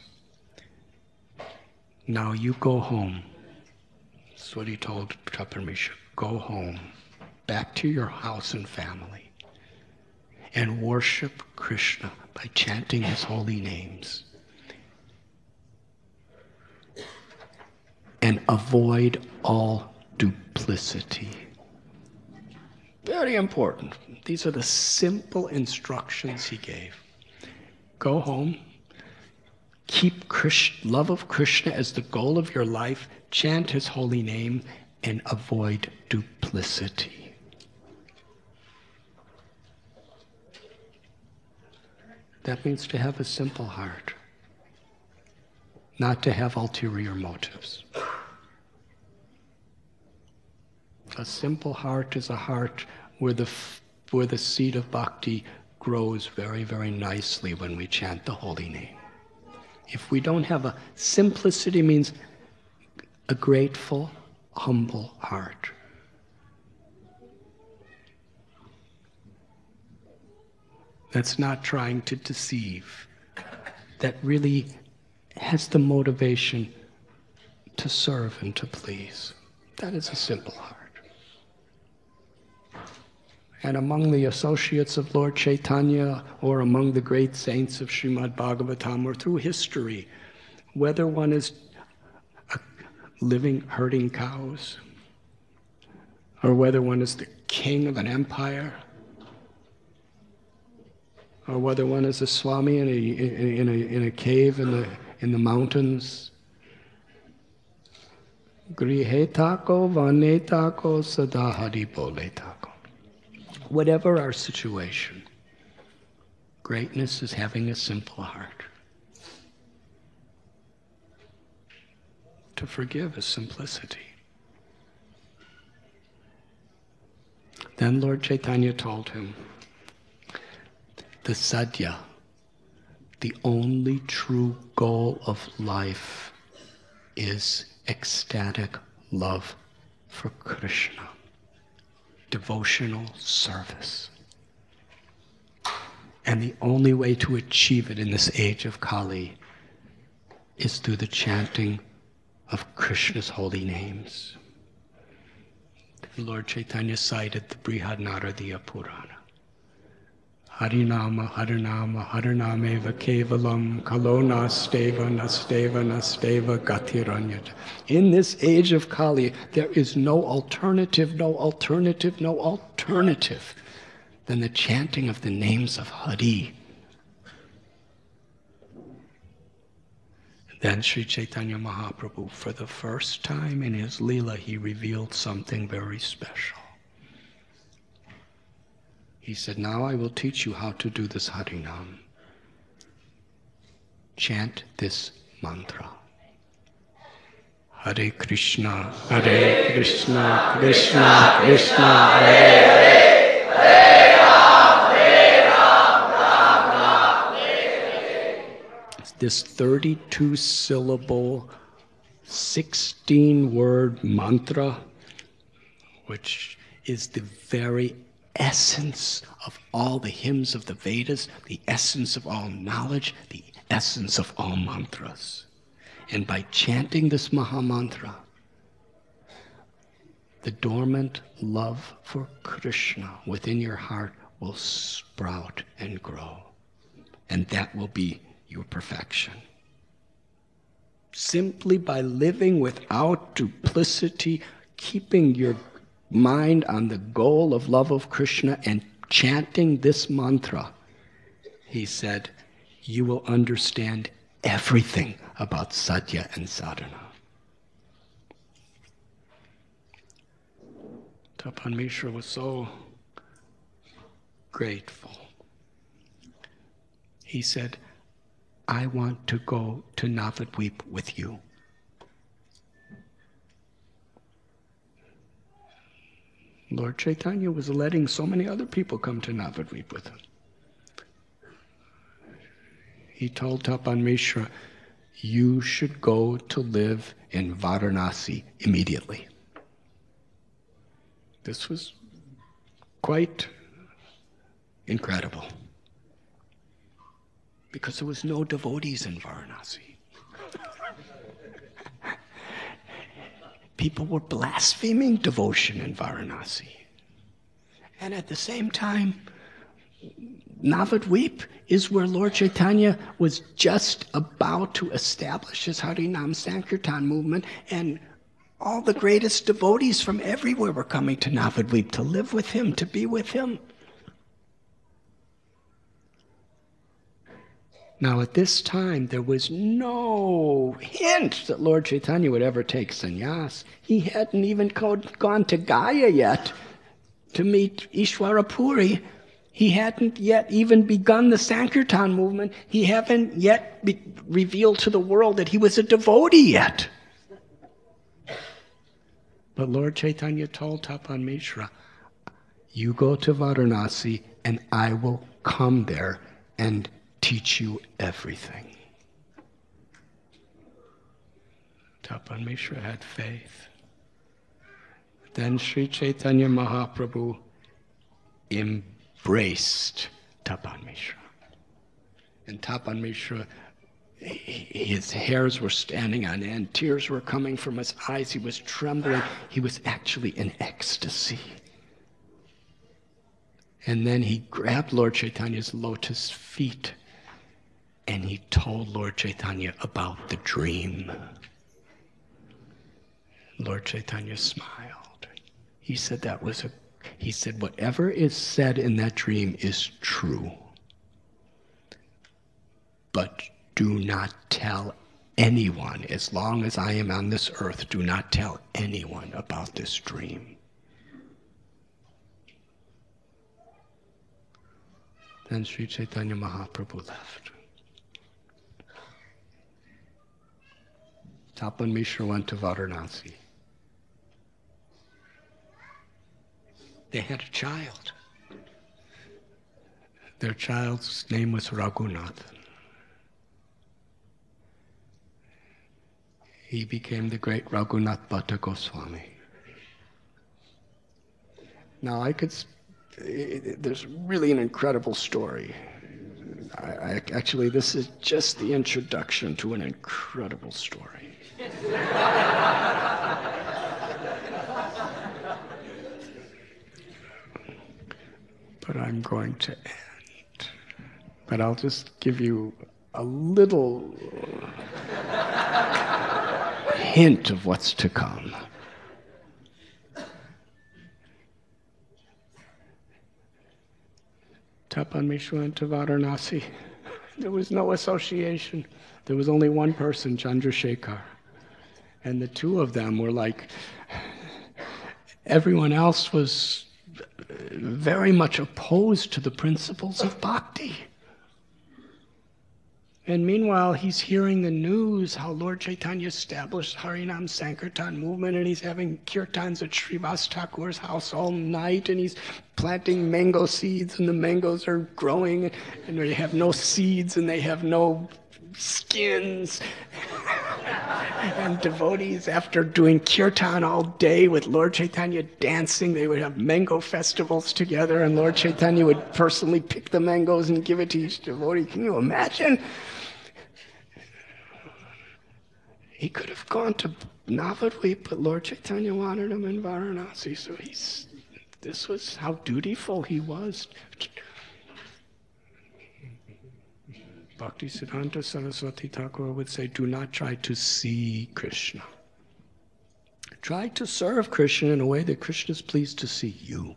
Now you go home. That's what he told Chaparmisha. Go home, back to your house and family, and worship Krishna by chanting his holy names. And avoid all duplicity. Very important. These are the simple instructions he gave. Go home, keep Krishna, love of Krishna as the goal of your life, chant his holy name, and avoid duplicity. That means to have a simple heart, not to have ulterior motives. A simple heart is a heart where the, where the seed of bhakti grows very, very nicely when we chant the holy name. If we don't have a simplicity, means a grateful, humble heart. That's not trying to deceive. That really has the motivation to serve and to please. That is a simple heart. And among the associates of Lord Chaitanya, or among the great saints of Srimad Bhagavatam, or through history, whether one is living herding cows, or whether one is the king of an empire, or whether one is a swami in a, in a, in a cave in the, in the mountains, grihe tako, vane tako, sada hari bole tako. Whatever our situation, greatness is having a simple heart. To forgive is simplicity. Then Lord Chaitanya told him, the sadhya, the only true goal of life, is ecstatic love for Krishna. Devotional service. And the only way to achieve it in this age of Kali is through the chanting of Krishna's holy names. Lord Chaitanya cited the Brihadanaradiya Purana. Harinama, Harinama, Harinameva Kevalam, Kalo Nasteva, Nasteva, Nasteva, Gatiranyata. In this age of Kali, there is no alternative, no alternative, no alternative than the chanting of the names of Hari. Then Sri Chaitanya Mahaprabhu, for the first time in his Leela, he revealed something very special. He said, now I will teach you how to do this Harinam. Chant this mantra. Hare Krishna, Hare Krishna, Krishna Krishna, Hare Hare, Hare Ram, Hare Ram, Ram Ram, Hare Hare. This thirty-two syllable, sixteen word mantra, which is the very essence of all the hymns of the Vedas, the essence of all knowledge, the essence of all mantras. And by chanting this Maha Mantra, the dormant love for Krishna within your heart will sprout and grow. And that will be your perfection. simply by living without duplicity, keeping your mind on the goal of love of Krishna and chanting this mantra, he said, you will understand everything about sadhya and sadhana. Tapan Mishra was so grateful. He said, I want to go to Navadvip with you. Lord Chaitanya was letting so many other people come to Navadvip with him. He told Tapan Mishra, you should go to live in Varanasi immediately. This was quite incredible, because there was no devotees in Varanasi. People were blaspheming devotion in Varanasi. And at the same time, Navadvip is where Lord Chaitanya was just about to establish his Harinam Sankirtan movement, and all the greatest devotees from everywhere were coming to Navadvip to live with him, to be with him. Now at this time, there was no hint that Lord Chaitanya would ever take sannyas. He hadn't even gone to Gaya yet to meet Ishwara Puri. He hadn't yet even begun the Sankirtan movement. He hadn't yet be revealed to the world that he was a devotee yet. But Lord Chaitanya told Tapan Mishra, you go to Varanasi and I will come there and teach you everything. Tapan Mishra had faith. Then Sri Chaitanya Mahaprabhu embraced Tapan Mishra. And Tapan Mishra, his hairs were standing on end, tears were coming from his eyes, he was trembling, he was actually in ecstasy. And then he grabbed Lord Chaitanya's lotus feet and he told Lord Chaitanya about the dream. Lord Chaitanya smiled. He said that was a, he said, whatever is said in that dream is true. But do not tell anyone, as long as I am on this earth, do not tell anyone about this dream. Then Sri Chaitanya Mahaprabhu left. Tapan Mishra went to Varanasi. They had a child. Their child's name was Raghunath. He became the great Raghunath Bhatta Goswami. Now I could, there's really an incredible story. I, I, actually, this is just the introduction to an incredible story. But I'm going to end. But I'll just give you a little hint of what's to come. Tapan Mishra went to Varanasi. There was no association. There was only one person, Chandrasekhar. And the two of them were like, everyone else was very much opposed to the principles of bhakti. And meanwhile, he's hearing the news how Lord Chaitanya established Harinam Sankirtan movement, and he's having kirtans at Srivas Thakur's house all night, and he's planting mango seeds, and the mangoes are growing, and they have no seeds, and they have no skins. And devotees, after doing kirtan all day with Lord Chaitanya dancing, they would have mango festivals together, and Lord Chaitanya would personally pick the mangoes and give it to each devotee. Can you imagine? He could have gone to Navadvip, but Lord Chaitanya wanted him in Varanasi, so he's, this was how dutiful he was. Bhaktisiddhanta Saraswati Thakur would say, do not try to see Krishna. Try to serve Krishna in a way that Krishna is pleased to see you.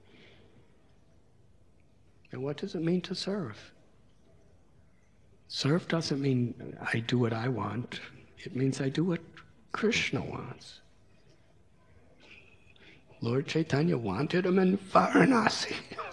And what does it mean to serve? Serve doesn't mean I do what I want. It means I do what Krishna wants. Lord Chaitanya wanted him in Varanasi.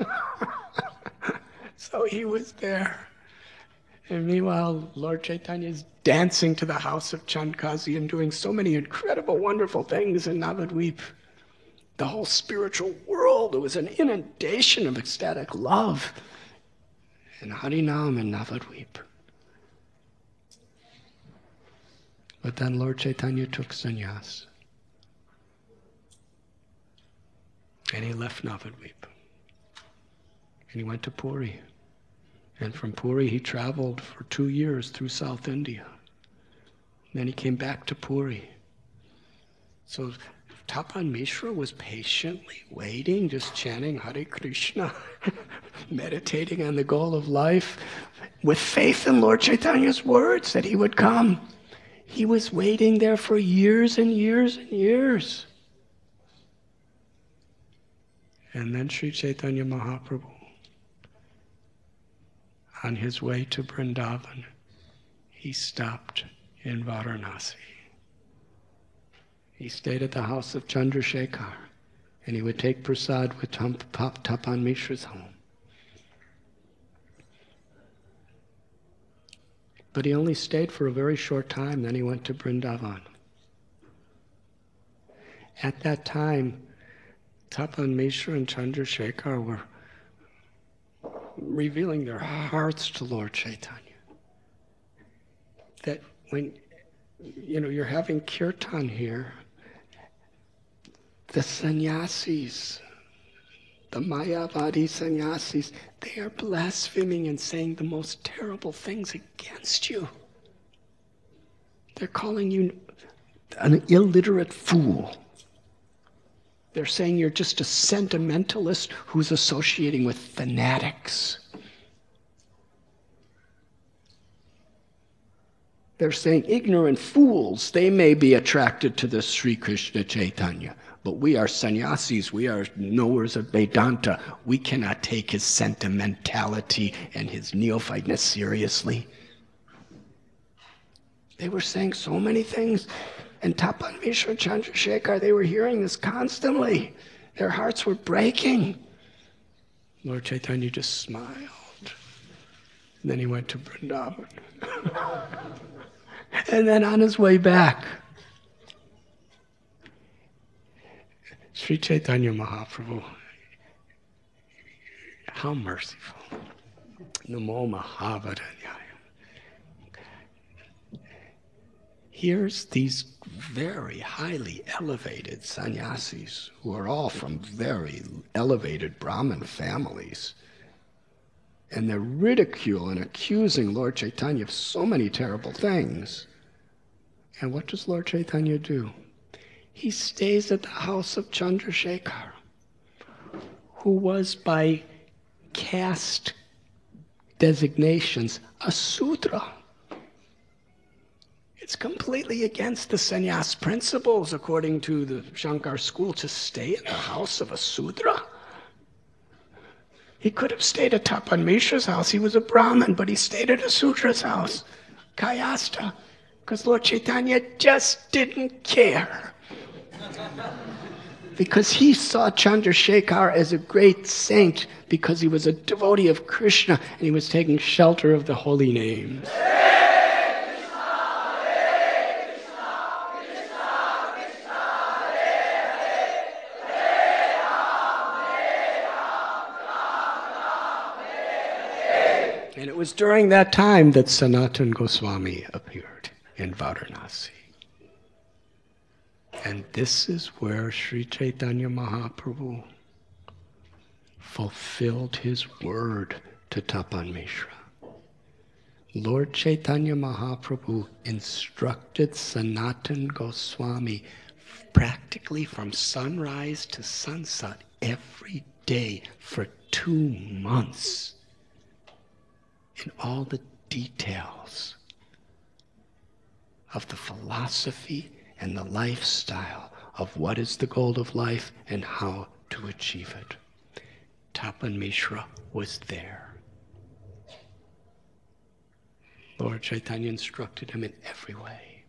So he was there. And meanwhile, Lord Chaitanya is dancing to the house of Chandkazi and doing so many incredible, wonderful things in Navadvip. The whole spiritual world, it was an inundation of ecstatic love in Harinam and Navadvip. But then Lord Chaitanya took sannyas. And he left Navadvip. And he went to Puri. And from Puri he traveled for two years through South India. Then he came back to Puri. So Tapan Mishra was patiently waiting, just chanting Hare Krishna, meditating on the goal of life, with faith in Lord Chaitanya's words that he would come. He was waiting there for years and years and years. And then Sri Chaitanya Mahaprabhu, on his way to Vrindavan, he stopped in Varanasi. He stayed at the house of Chandrasekhar, and he would take prasad with Tapan Mishra's home. But he only stayed for a very short time, then he went to Vrindavan. At that time, Tapan Mishra and Chandrasekhar were revealing their hearts to Lord Chaitanya. That when, you know, you're having kirtan here, the sannyasis, the Mayavadi sannyasis, they are blaspheming and saying the most terrible things against you. They're calling you an illiterate fool. They're saying you're just a sentimentalist who's associating with fanatics. They're saying ignorant fools, they may be attracted to the Sri Krishna Chaitanya, but we are sannyasis, we are knowers of Vedanta. We cannot take his sentimentality and his neophyteness seriously. They were saying so many things. And Tapan Mishra and Chandrasekhar, they were hearing this constantly. Their hearts were breaking. Lord Chaitanya just smiled. And then he went to Vrindavan. And then on his way back, Sri Chaitanya Mahaprabhu, how merciful. Namo Mahavadanyaya. Here's these very highly elevated sannyasis who are all from very elevated Brahmin families. And they're ridiculing and accusing Lord Chaitanya of so many terrible things. And what does Lord Chaitanya do? He stays at the house of Chandrasekhar, who was by caste designations a Sudra. It's completely against the sannyas principles, according to the Shankar school, to stay in the house of a Sudra. He could have stayed at Tapan Mishra's house. He was a Brahmin, but he stayed at a Sudra's house, Kayasta, because Lord Chaitanya just didn't care. Because he saw Chandrasekhar as a great saint because he was a devotee of Krishna and he was taking shelter of the holy names. And it was during that time that Sanatana Goswami appeared in Varanasi. And this is where Sri Chaitanya Mahaprabhu fulfilled his word to Tapan Mishra. Lord Chaitanya Mahaprabhu instructed Sanatana Goswami practically from sunrise to sunset every day for two months in all the details of the philosophy and the lifestyle of what is the goal of life and how to achieve it. Tapan Mishra was there. Lord Chaitanya instructed him in every way.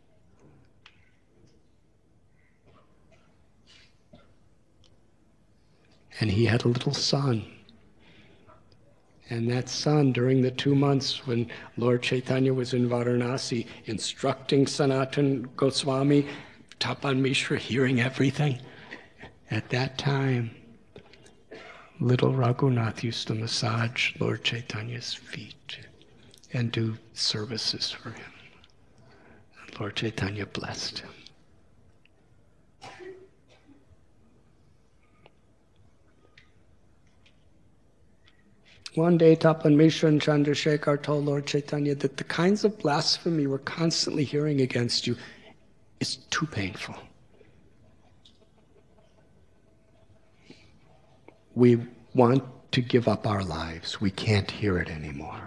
And he had a little son. And that son, during the two months when Lord Chaitanya was in Varanasi instructing Sanatana Goswami, Tapan Mishra hearing everything, at that time, little Raghunath used to massage Lord Chaitanya's feet and do services for him. And Lord Chaitanya blessed him. One day, Tapan Mishra and Chandrasekhar told Lord Chaitanya that the kinds of blasphemy we're constantly hearing against you is too painful. We want to give up our lives. We can't hear it anymore.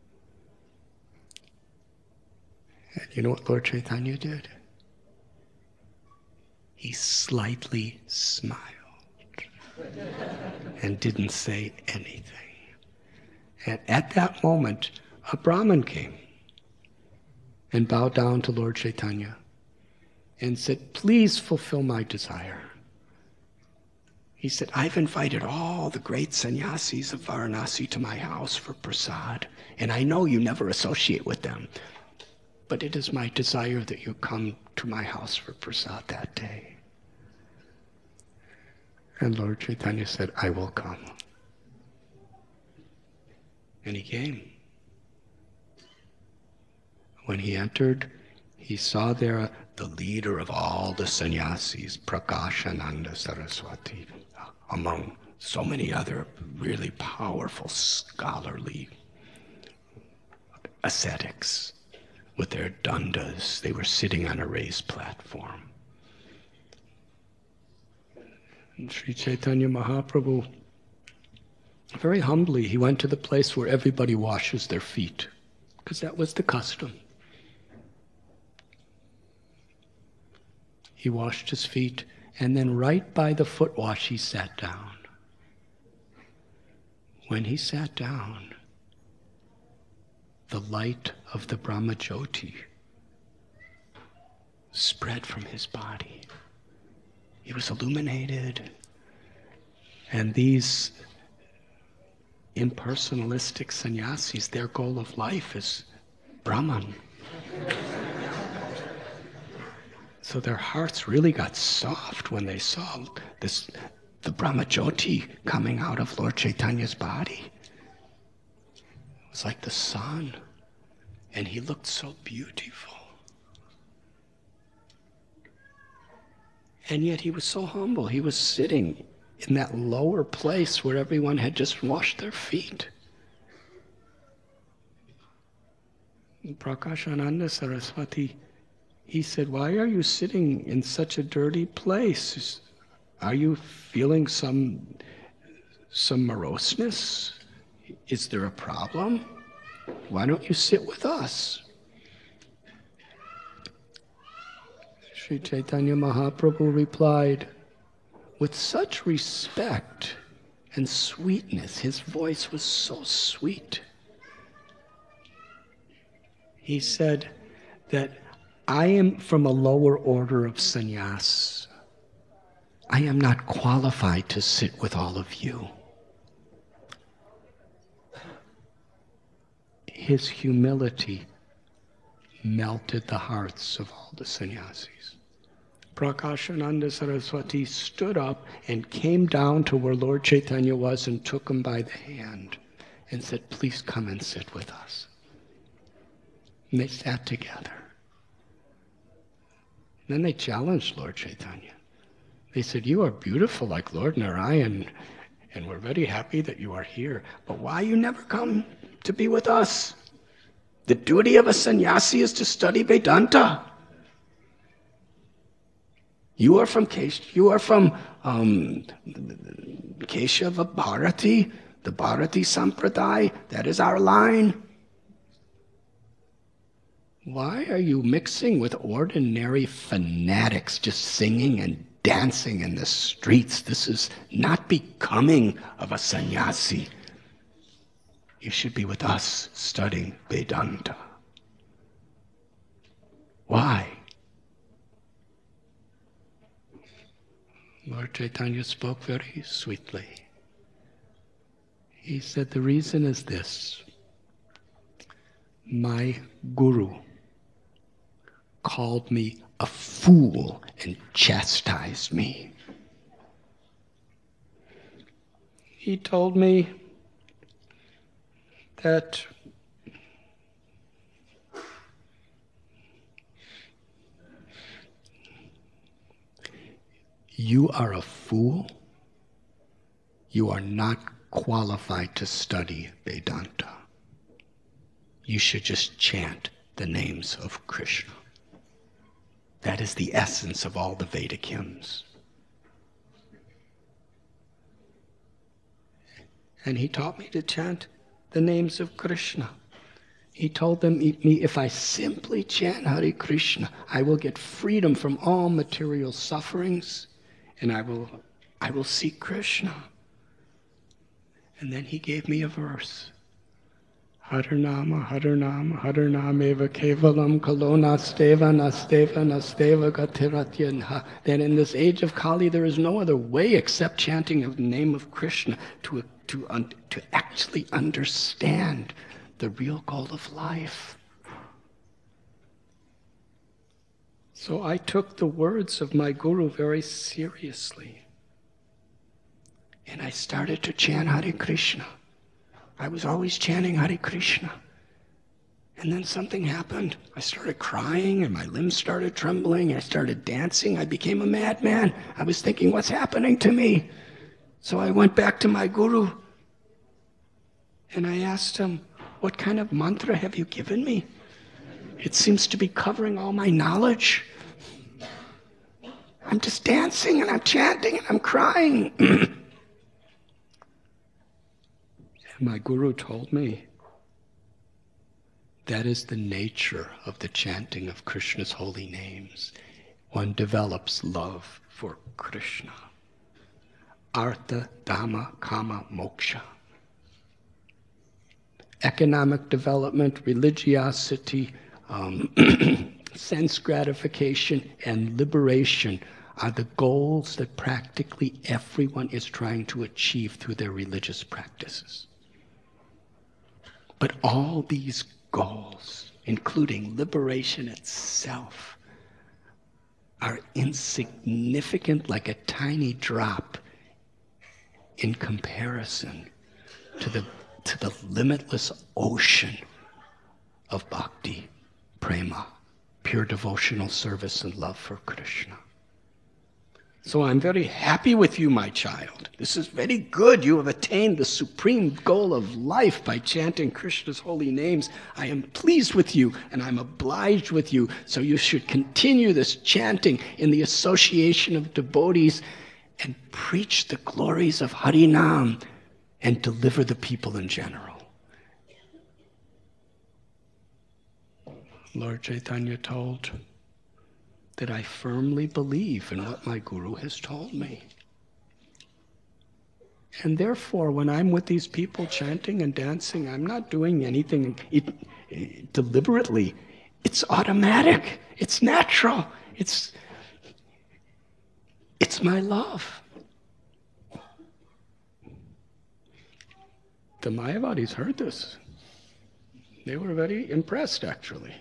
And you know what Lord Chaitanya did? He slightly smiled and didn't say anything. And at that moment, a Brahmin came and bowed down to Lord Chaitanya and said, "Please fulfill my desire." He said, "I've invited all the great sannyasis of Varanasi to my house for prasad, and I know you never associate with them, but it is my desire that you come to my house for prasad that day." And Lord Chaitanya said, "I will come." And he came. When he entered, he saw there the leader of all the sannyasis, Prakashananda Saraswati, among so many other really powerful, scholarly ascetics with their dandas. They were sitting on a raised platform. And Sri Chaitanya Mahaprabhu, very humbly, he went to the place where everybody washes their feet, because that was the custom. He washed his feet, and then right by the foot wash, he sat down. When he sat down, the light of the Brahmajyoti spread from his body. He was illuminated. And these impersonalistic sannyasis, their goal of life is Brahman. So their hearts really got soft when they saw this, the Brahmajyoti coming out of Lord Chaitanya's body. It was like the sun, and he looked so beautiful. And yet he was so humble. He was sitting in that lower place where everyone had just washed their feet. Prakashananda Saraswati, he said, "Why are you sitting in such a dirty place? Are you feeling some, some moroseness? Is there a problem? Why don't you sit with us?" Sri Chaitanya Mahaprabhu replied, with such respect and sweetness, his voice was so sweet. He said that I am from a lower order of sannyas. I am not qualified to sit with all of you. His humility melted the hearts of all the sannyasis. Prakashananda Saraswati stood up and came down to where Lord Chaitanya was and took him by the hand and said, "Please come and sit with us." And they sat together. And then they challenged Lord Chaitanya. They said, "You are beautiful like Lord Narayan, and we're very happy that you are here, but why you never come to be with us? The duty of a sannyasi is to study Vedanta. You are from Kesh, you are from um, Keshava Bharati, the Bharati Sampradaya. That is our line. Why are you mixing with ordinary fanatics just singing and dancing in the streets? This is not becoming of a sannyasi. You should be with us studying Vedanta. Why? Lord Chaitanya spoke very sweetly. He said, the reason is this. My guru called me a fool and chastised me. He told me that you are a fool. You are not qualified to study Vedanta. You should just chant the names of Krishna. That is the essence of all the Vedic hymns. And he taught me to chant the names of Krishna. He told them, me, if I simply chant Hare Krishna, I will get freedom from all material sufferings, and I will, I will see Krishna. And then he gave me a verse. Harinama, Harinama, Harinameva Kevalam Kalo Nasteva, Nasteva, Nasteva Gatiratyanha. That in this age of Kali there is no other way except chanting of the name of Krishna to, to, un, to actually understand the real goal of life. So I took the words of my guru very seriously. And I started to chant Hare Krishna. I was always chanting Hare Krishna. And then something happened. I started crying and my limbs started trembling. I started dancing. I became a madman. I was thinking, what's happening to me? So I went back to my guru and I asked him, what kind of mantra have you given me? It seems to be covering all my knowledge. I'm just dancing and I'm chanting and I'm crying. My guru told me that is the nature of the chanting of Krishna's holy names. One develops love for Krishna. Artha, Dhamma, Kama, Moksha. Economic development, religiosity, um, sense gratification, and liberation are the goals that practically everyone is trying to achieve through their religious practices. But all these goals, including liberation itself, are insignificant, like a tiny drop in comparison to the, to the limitless ocean of bhakti, prema, pure devotional service and love for Krishna. So I'm very happy with you, my child. This is very good. You have attained the supreme goal of life by chanting Krishna's holy names. I am pleased with you and I'm obliged with you. So you should continue this chanting in the association of devotees and preach the glories of Harinam and deliver the people in general. Lord Chaitanya told that I firmly believe in what my guru has told me. And therefore, when I'm with these people chanting and dancing, I'm not doing anything it, it, deliberately. It's automatic. It's natural. It's, it's my love. The Mayavadis heard this. They were very impressed, actually.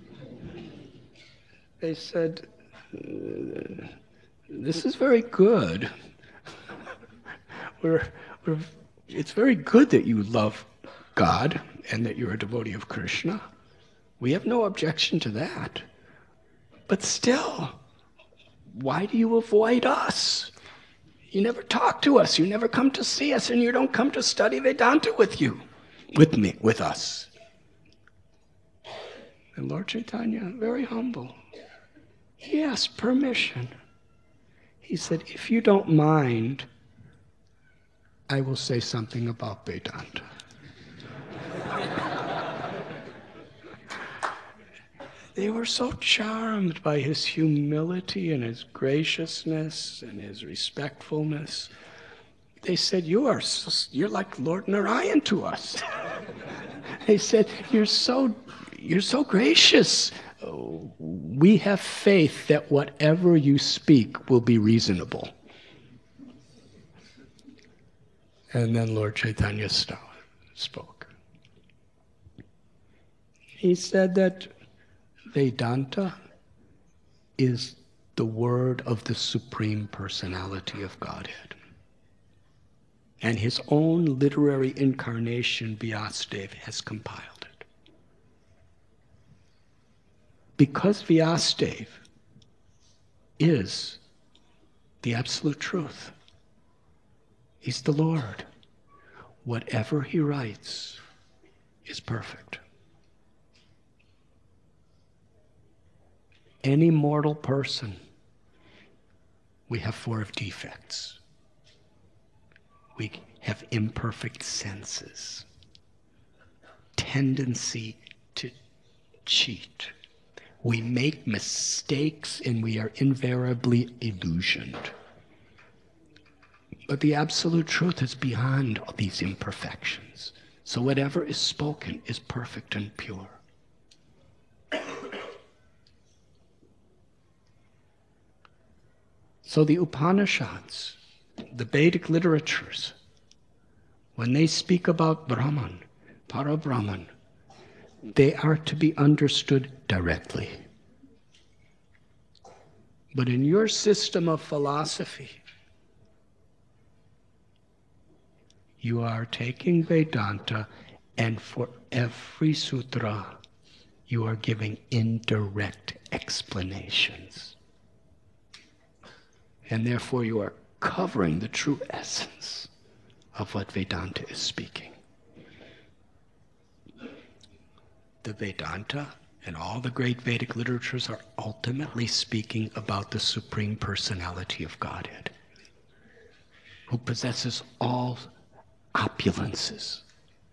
They said, uh, this is very good. we're, we're, it's very good that you love God and that you're a devotee of Krishna. We have no objection to that. But still, why do you avoid us? You never talk to us, you never come to see us, and you don't come to study Vedanta with you, with me, with us. And Lord Chaitanya, very humble, he asked permission. He said, if you don't mind, I will say something about Vedanta. They were so charmed by his humility and his graciousness and his respectfulness. They said, you are so, you're like Lord Narayan to us. They said, you're so, you're so gracious. We have faith that whatever you speak will be reasonable. And then Lord Chaitanya spoke. He said that Vedanta is the word of the Supreme Personality of Godhead. And his own literary incarnation, Vyasadeva, has compiled it. Because Vyasadeva is the absolute truth. He's the Lord. Whatever he writes is perfect. Any mortal person, we have four of defects. We have imperfect senses, tendency to cheat. We make mistakes and we are invariably illusioned. But the absolute truth is beyond all these imperfections. So whatever is spoken is perfect and pure. So the Upanishads, the Vedic literatures, when they speak about Brahman, Parabrahman, they are to be understood directly. But in your system of philosophy, you are taking Vedanta, and for every sutra, you are giving indirect explanations. And therefore you are covering the true essence of what Vedanta is speaking. The Vedanta and all the great Vedic literatures are ultimately speaking about the Supreme Personality of Godhead, who possesses all opulences,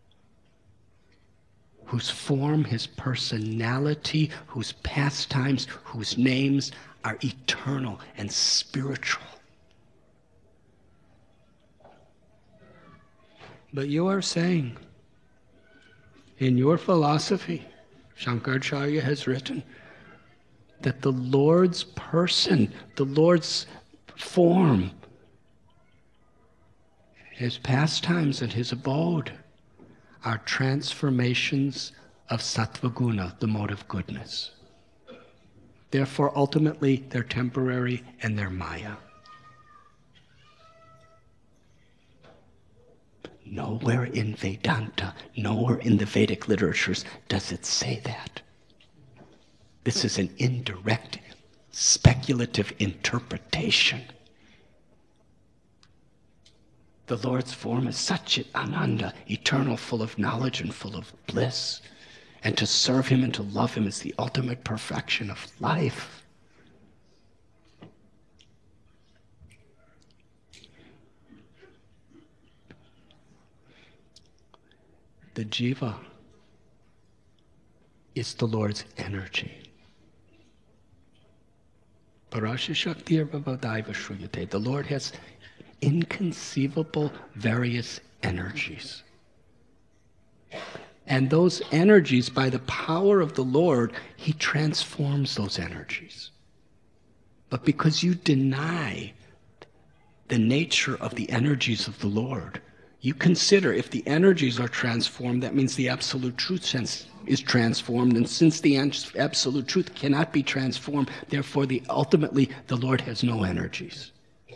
whose form, his personality, whose pastimes, whose names are eternal and spiritual. But you are saying, in your philosophy, Shankaracharya has written, that the Lord's person, the Lord's form, his pastimes and his abode are transformations of sattva guna, the mode of goodness. Therefore, ultimately, they're temporary and they're maya. Nowhere in Vedanta, nowhere in the Vedic literatures does it say that. This is an indirect, speculative interpretation. The Lord's form is Satchit Ananda, eternal, full of knowledge and full of bliss. And to serve him and to love him is the ultimate perfection of life. The jiva is the Lord's energy. Parasya Shakti Bhavadaiva Shruyate. The Lord has inconceivable various energies. And those energies, by the power of the Lord, he transforms those energies. But because you deny the nature of the energies of the Lord, you consider if the energies are transformed, that means the absolute truth sense is transformed. And since the absolute truth cannot be transformed, therefore the, ultimately the Lord has no energies.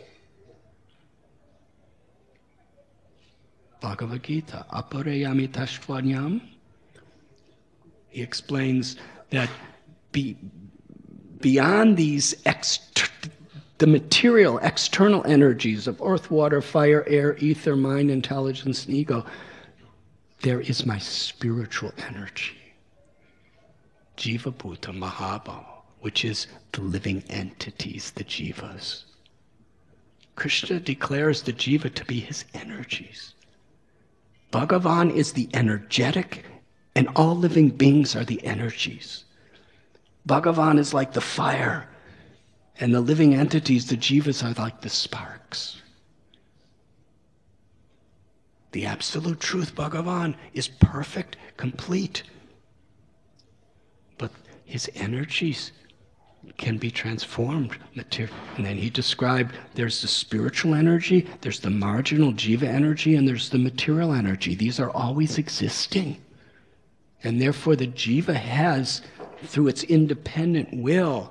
Bhagavad Gita, aparayami tastvanyam. He explains that be, beyond these ext- the material external energies of earth, water, fire, air, ether, mind, intelligence, and ego, there is my spiritual energy, Jiva Bhuta Mahabhava, which is the living entities, the jivas. Krishna declares the jiva to be his energies. Bhagavan is the energetic, and all living beings are the energies. Bhagavan is like the fire, and the living entities, the jivas, are like the sparks. The absolute truth, Bhagavan, is perfect, complete. But his energies can be transformed. And then he described there's the spiritual energy, there's the marginal jiva energy, and there's the material energy. These are always existing. And therefore the jiva has, through its independent will,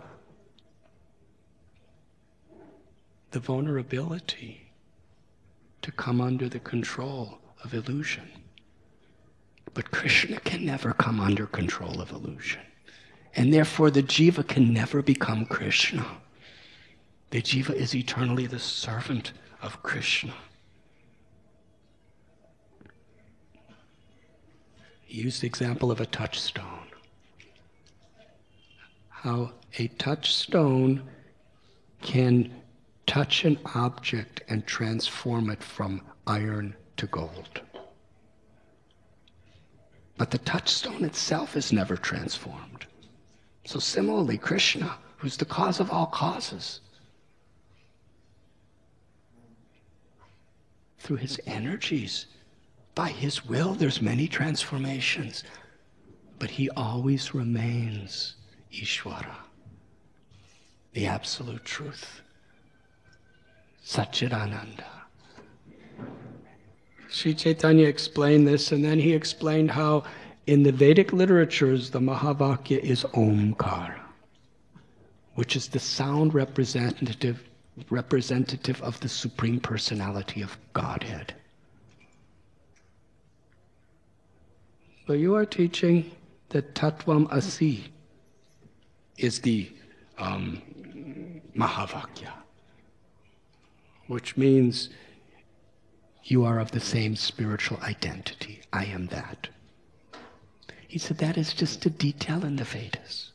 the vulnerability to come under the control of illusion. But Krishna can never come under control of illusion. And therefore the jiva can never become Krishna. The jiva is eternally the servant of Krishna. He used the example of a touchstone. How a touchstone can touch an object and transform it from iron to gold. But the touchstone itself is never transformed. So similarly, Krishna, who's the cause of all causes, through his energies, by his will, there's many transformations, but he always remains Ishvara, the absolute truth, Satchidananda. Sri Chaitanya explained this, and then he explained how in the Vedic literatures, the Mahavakya is Omkara, which is the sound representative, representative of the Supreme Personality of Godhead. But you are teaching that Tattvam Asi is the um, Mahavakya, which means you are of the same spiritual identity. I am that. He said that is just a detail in the Vedas.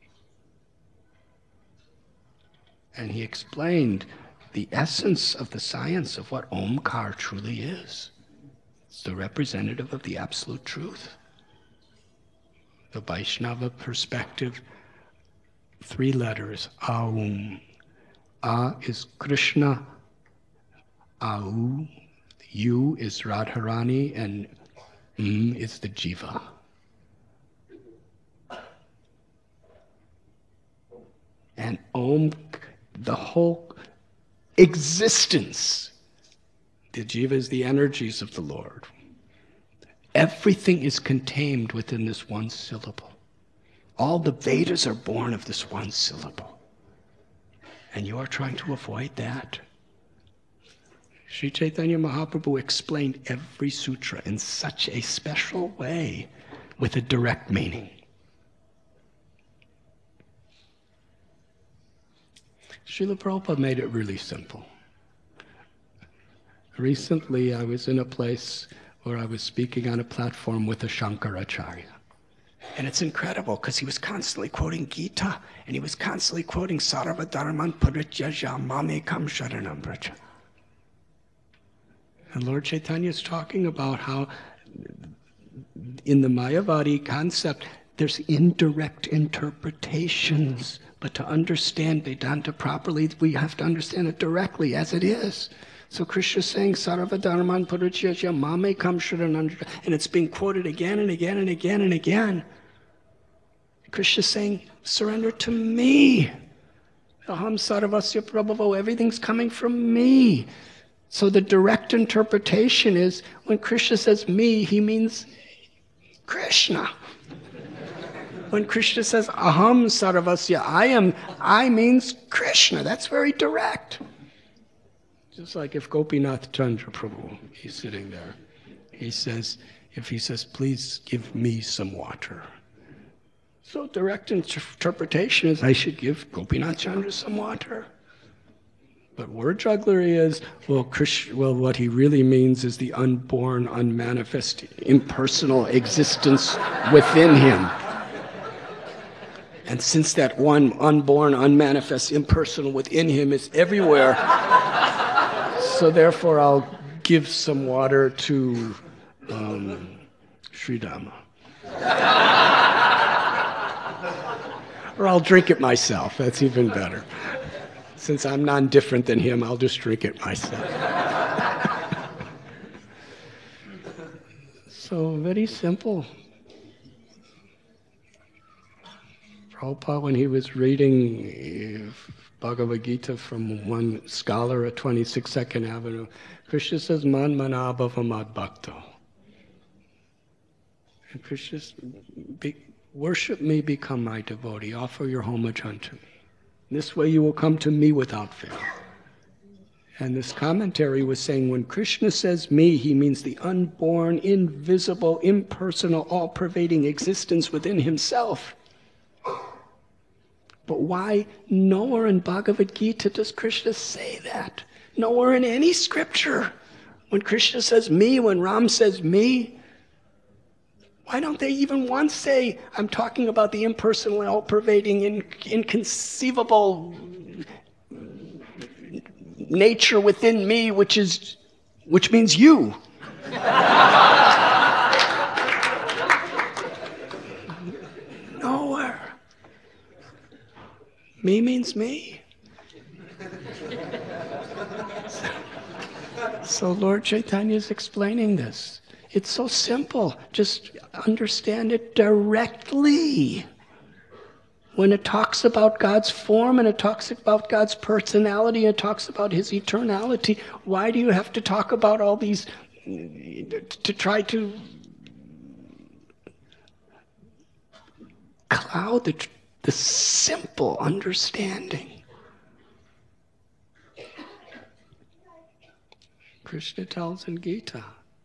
And he explained the essence of the science of what Omkar truly is. It's the representative of the absolute truth. The Vaishnava perspective, three letters, Aum. A is Krishna, Au, U is Radharani, and M is the Jiva. And Om, the whole existence, the Jiva is the energies of the Lord. Everything is contained within this one syllable. All the Vedas are born of this one syllable. And you are trying to avoid that. Sri Chaitanya Mahaprabhu explained every sutra in such a special way with a direct meaning. Srila Prabhupada made it really simple. Recently, I was in a place where I was speaking on a platform with a Shankaracharya. And it's incredible because he was constantly quoting Gita, and he was constantly quoting Sarva Dharman Parityaja Mamekam Sharanam Vraja. And Lord Chaitanya is talking about how in the Mayavadi concept, there's indirect interpretations. But to understand Vedanta properly, we have to understand it directly as it is. So Krishna is saying, Sarva Dharman Parityaja Mamekam Sharanam, and it's being quoted again and again and again and again. Krishna is saying, surrender to me. Aham Sarvasya Prabhavo, everything's coming from me. So the direct interpretation is, when Krishna says me, he means Krishna. When Krishna says aham sarvasya, I am, I means Krishna. That's very direct. Just like if Gopinath Chandra Prabhu, he's sitting there. He says, if he says, please give me some water. So direct interpretation is, I should give Gopinath Chandra some water. But word jugglery is, well, Krishna, well, what he really means is the unborn, unmanifest, impersonal existence within him. And since that one unborn, unmanifest, impersonal within him is everywhere, so therefore I'll give some water to um, Sri Dhamma. Or I'll drink it myself. That's even better. Since I'm non-different than him, I'll just drink it myself. So very simple. Prabhupada, when he was reading Bhagavad Gita from one scholar at twenty-six Second Avenue, Krishna says, Man manabhava mad bhakto. And Krishna says, worship me, become my devotee, offer your homage unto me. This way you will come to me without fail. And this commentary was saying when Krishna says me, he means the unborn, invisible, impersonal, all-pervading existence within himself. But why nowhere in Bhagavad Gita does Krishna say that? Nowhere in any scripture. When Krishna says me, when Ram says me, why don't they even once say, I'm talking about the impersonal, all-pervading, in, inconceivable nature within me, which is, which means you. Nowhere. Me means me. So Lord Chaitanya is explaining this. It's so simple. Just understand it directly. When it talks about God's form and it talks about God's personality and it talks about his eternality, why do you have to talk about all these to try to cloud the, the simple understanding? Krishna tells in Gita,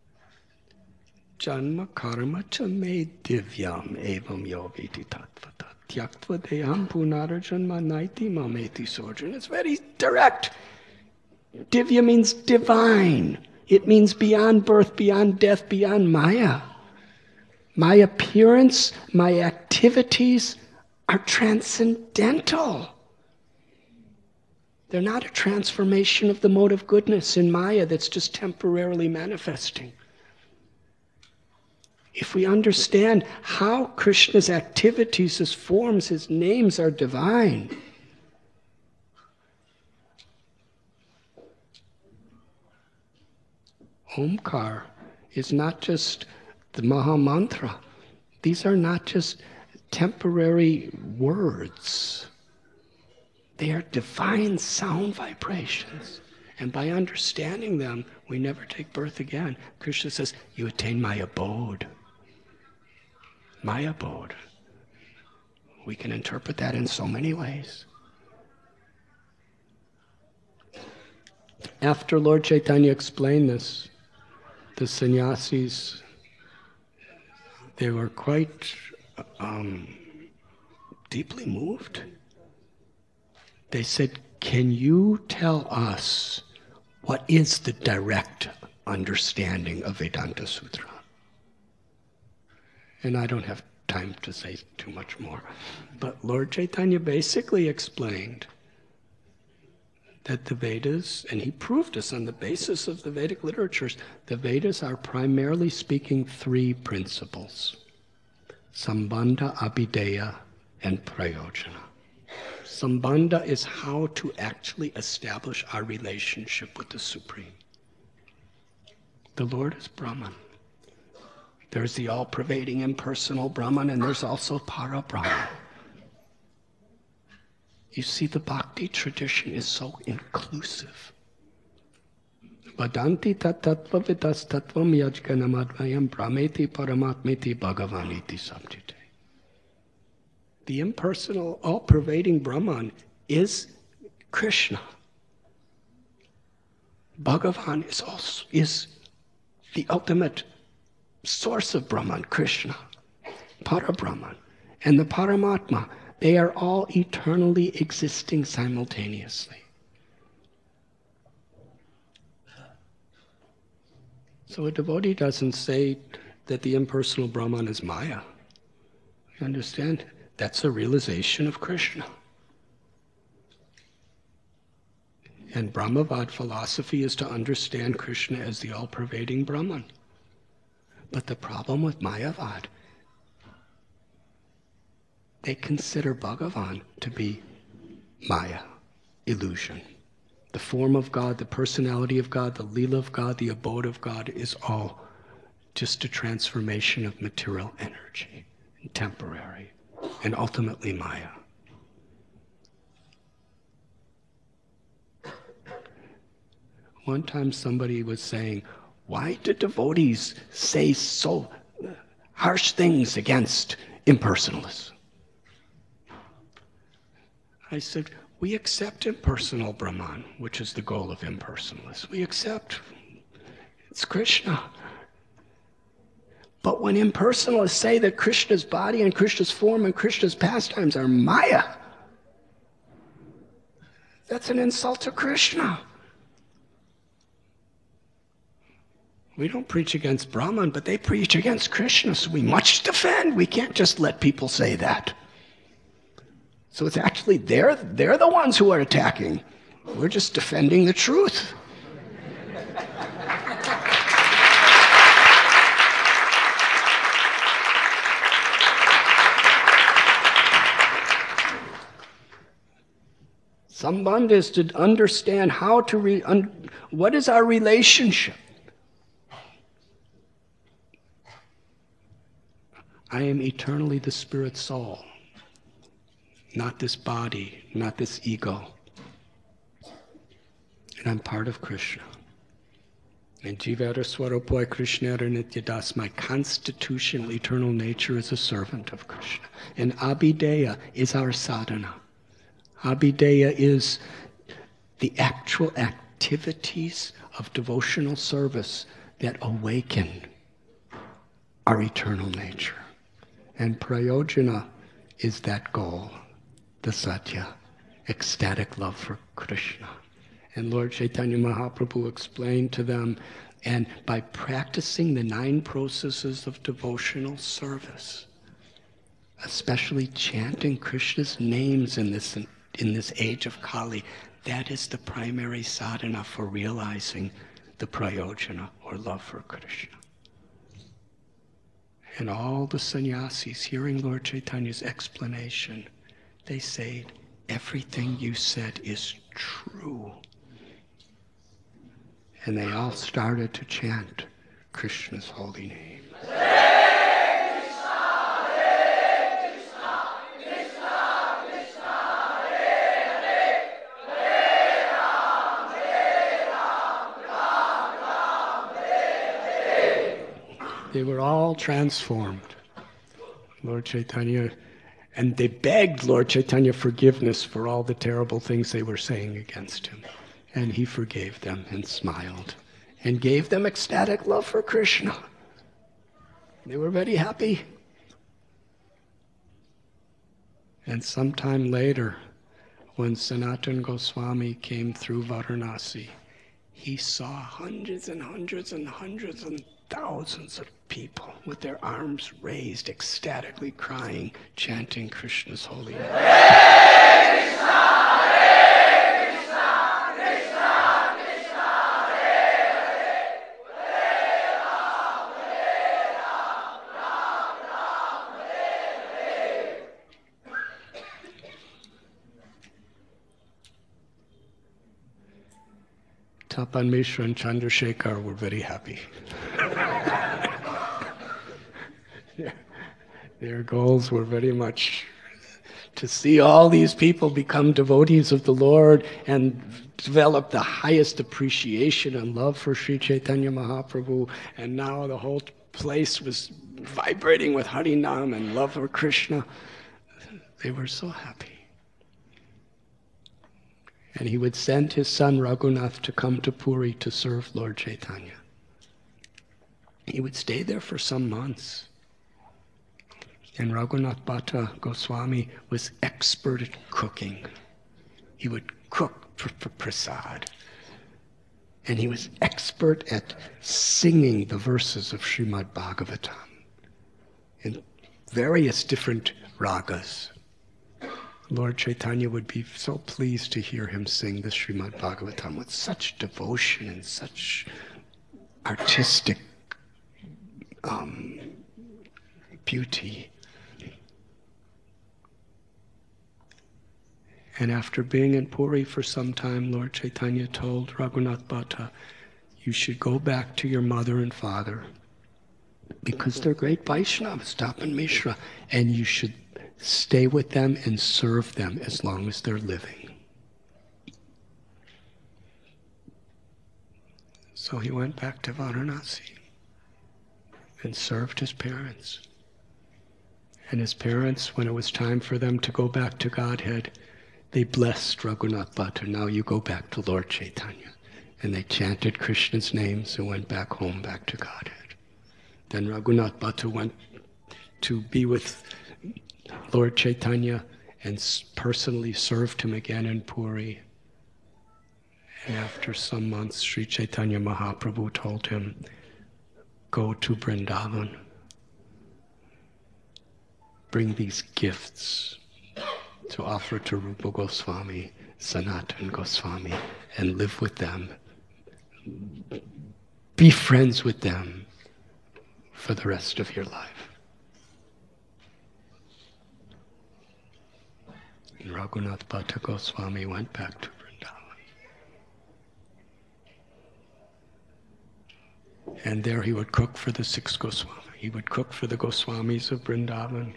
Janma karma cha me divyam evam yoviti tattvata tyaktva deham punarajanma naiti mameti sojan. It's very direct. Divya means divine. It means beyond birth, beyond death, beyond Maya. My appearance, my activities are transcendental. They're not a transformation of the mode of goodness in Maya that's just temporarily manifesting. If we understand how Krishna's activities, his forms, his names are divine, Omkar is not just the Maha Mantra. These are not just temporary words. They are divine sound vibrations. And by understanding them, we never take birth again. Krishna says, you attain my abode. My abode. We can interpret that in so many ways. After Lord Chaitanya explained this, the sannyasis, they were quite um, deeply moved. They said, can you tell us what is the direct understanding of Vedanta Sutra? And I don't have time to say too much more. But Lord Chaitanya basically explained that the Vedas, and he proved this on the basis of the Vedic literatures, the Vedas are primarily speaking three principles: Sambandha, Abhideya, and Prayojana. Sambandha is how to actually establish our relationship with the Supreme. The Lord is Brahman. There's the all-pervading impersonal Brahman, and there's also Para Brahman. You see, the Bhakti tradition is so inclusive. Vadanti tat tattva vidas tattvam yajganamadvayam brahmeti paramatmeti bhagavaniti samjite. The impersonal, all-pervading Brahman is Krishna. Bhagavan is also is the ultimate source of Brahman, Krishna, Para-Brahman, and the Paramatma. They are all eternally existing simultaneously. So a devotee doesn't say that the impersonal Brahman is Maya. You understand? That's a realization of Krishna. And Brahmavad philosophy is to understand Krishna as the all-pervading Brahman. But the problem with Mayavad they consider Bhagavan to be Maya, illusion. The form of God, the personality of God, the Leela of God, the abode of God is all just a transformation of material energy, and temporary, and ultimately Maya. One time somebody was saying, why do devotees say so harsh things against impersonalists? I said, we accept impersonal Brahman, which is the goal of impersonalists. We accept it's Krishna. But when impersonalists say that Krishna's body and Krishna's form and Krishna's pastimes are Maya, that's an insult to Krishna. We don't preach against Brahman, but they preach against Krishna, so we must defend. We can't just let people say that. So it's actually they're, they're the ones who are attacking. We're just defending the truth. Sambandha is to understand how to, re, un, what is our relationship? I am eternally the spirit soul, not this body, not this ego. And I'm part of Krishna. And Jivara Swarupoy Krishna Nityadas, my constitutional eternal nature is a servant of Krishna. And Abhideya is our sadhana. Abhideya is the actual activities of devotional service that awaken our eternal nature. And prayojana is that goal, the satya, ecstatic love for Krishna. And Lord Chaitanya Mahaprabhu explained to them, and by practicing the nine processes of devotional service, especially chanting Krishna's names in this, in this age of Kali, that is the primary sadhana for realizing the prayojana, or love for Krishna. And all the sannyasis, hearing Lord Chaitanya's explanation, they say, everything you said is true. And they all started to chant Krishna's holy name. Hare Krishna, Hare Krishna, Krishna Krishna, Hare Hare, Hare Ram, Hare Ram, Ram Ram, Hare Hare. They were all transformed. Lord Chaitanya, and they begged Lord Chaitanya forgiveness for all the terrible things they were saying against him. And he forgave them and smiled and gave them ecstatic love for Krishna. They were very happy. And sometime later, when Sanatana Goswami came through Varanasi, he saw hundreds and hundreds and hundreds and thousands of people with their arms raised, ecstatically crying, chanting Krishna's holy name. Hare Krishna, Hare Krishna, Krishna Krishna, Hare Hare, Hare Ram, Hare Ram, Ram Ram, Hare Hare. Tapan Mishra and Chandrasekhar were very happy. Their goals were very much to see all these people become devotees of the Lord and develop the highest appreciation and love for Sri Chaitanya Mahaprabhu. And now the whole place was vibrating with Harinam and love for Krishna. They were so happy. And he would send his son Raghunath to come to Puri to serve Lord Chaitanya. He would stay there for some months. And Raghunath Bhatta Goswami was expert at cooking. He would cook for, for prasad. And he was expert at singing the verses of Srimad Bhagavatam in various different ragas. Lord Chaitanya would be so pleased to hear him sing the Srimad Bhagavatam with such devotion and such artistic um, beauty. And after being in Puri for some time, Lord Chaitanya told Raghunath Bhatta, you should go back to your mother and father because they're great Vaishnavas, Tapan Mishra, and you should stay with them and serve them as long as they're living. So he went back to Varanasi and served his parents. And his parents, when it was time for them to go back to Godhead, they blessed Raghunath Bhatta. Now you go back to Lord Chaitanya. And they chanted Krishna's names and went back home, back to Godhead. Then Raghunath Bhatta went to be with Lord Chaitanya and personally served him again in Puri. And after some months, Sri Chaitanya Mahaprabhu told him, go to Vrindavan. Bring these gifts to offer to Rupa Goswami, Sanatan Goswami, and live with them. Be friends with them for the rest of your life. And Raghunath Bhatta Goswami went back to Vrindavan. And there he would cook for the six Goswami. He would cook for the Goswamis of Vrindavan.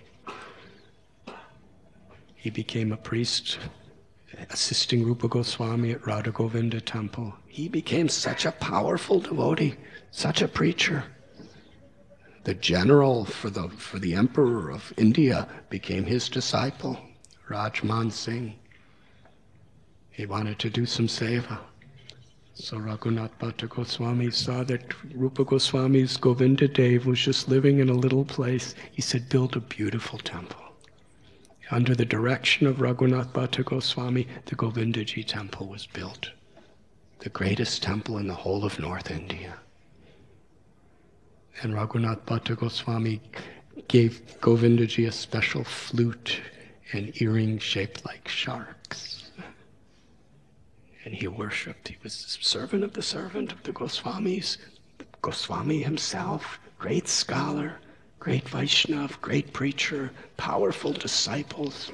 He became a priest, assisting Rupa Goswami at Radha Govinda temple. He became such a powerful devotee, such a preacher. The general for the, for the emperor of India became his disciple, Rajman Singh. He wanted to do some seva. So Raghunath Bhatta Goswami saw that Rupa Goswami's Govinda Dev was just living in a little place. He said, build a beautiful temple. Under the direction of Raghunath Bhatta Goswami, the Govindaji temple was built. The greatest temple in the whole of North India. And Raghunath Bhatta Goswami gave Govindaji a special flute and earrings shaped like sharks. And he worshipped. He was the servant of the servant of the Goswamis. Goswami himself, great scholar, great Vaishnav, great preacher, powerful disciples.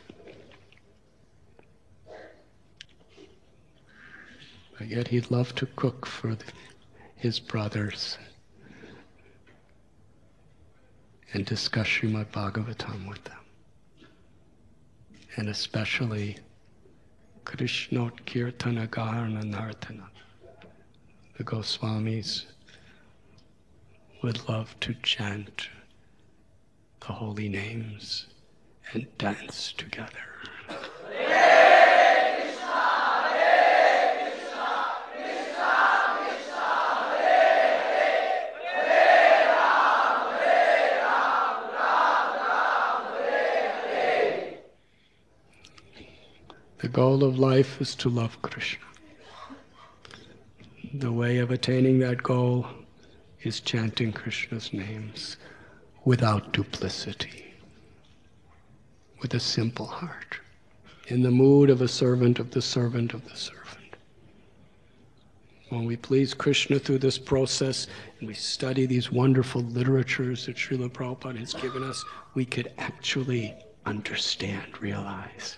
But yet he loved to cook for the, his brothers and discuss Srimad Bhagavatam with them. And especially Krishnot Kirtana Garna Nartana. The Goswamis would love to chant the holy names and dance together. The goal of life is to love Krishna. The way of attaining that goal is chanting Krishna's names without duplicity, with a simple heart, in the mood of a servant of the servant of the servant. When we please Krishna through this process and we study these wonderful literatures that Srila Prabhupada has given us, we could actually understand, realize.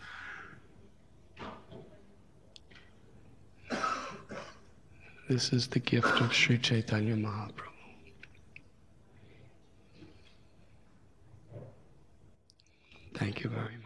This is the gift of Sri Chaitanya Mahaprabhu. Thank you very much.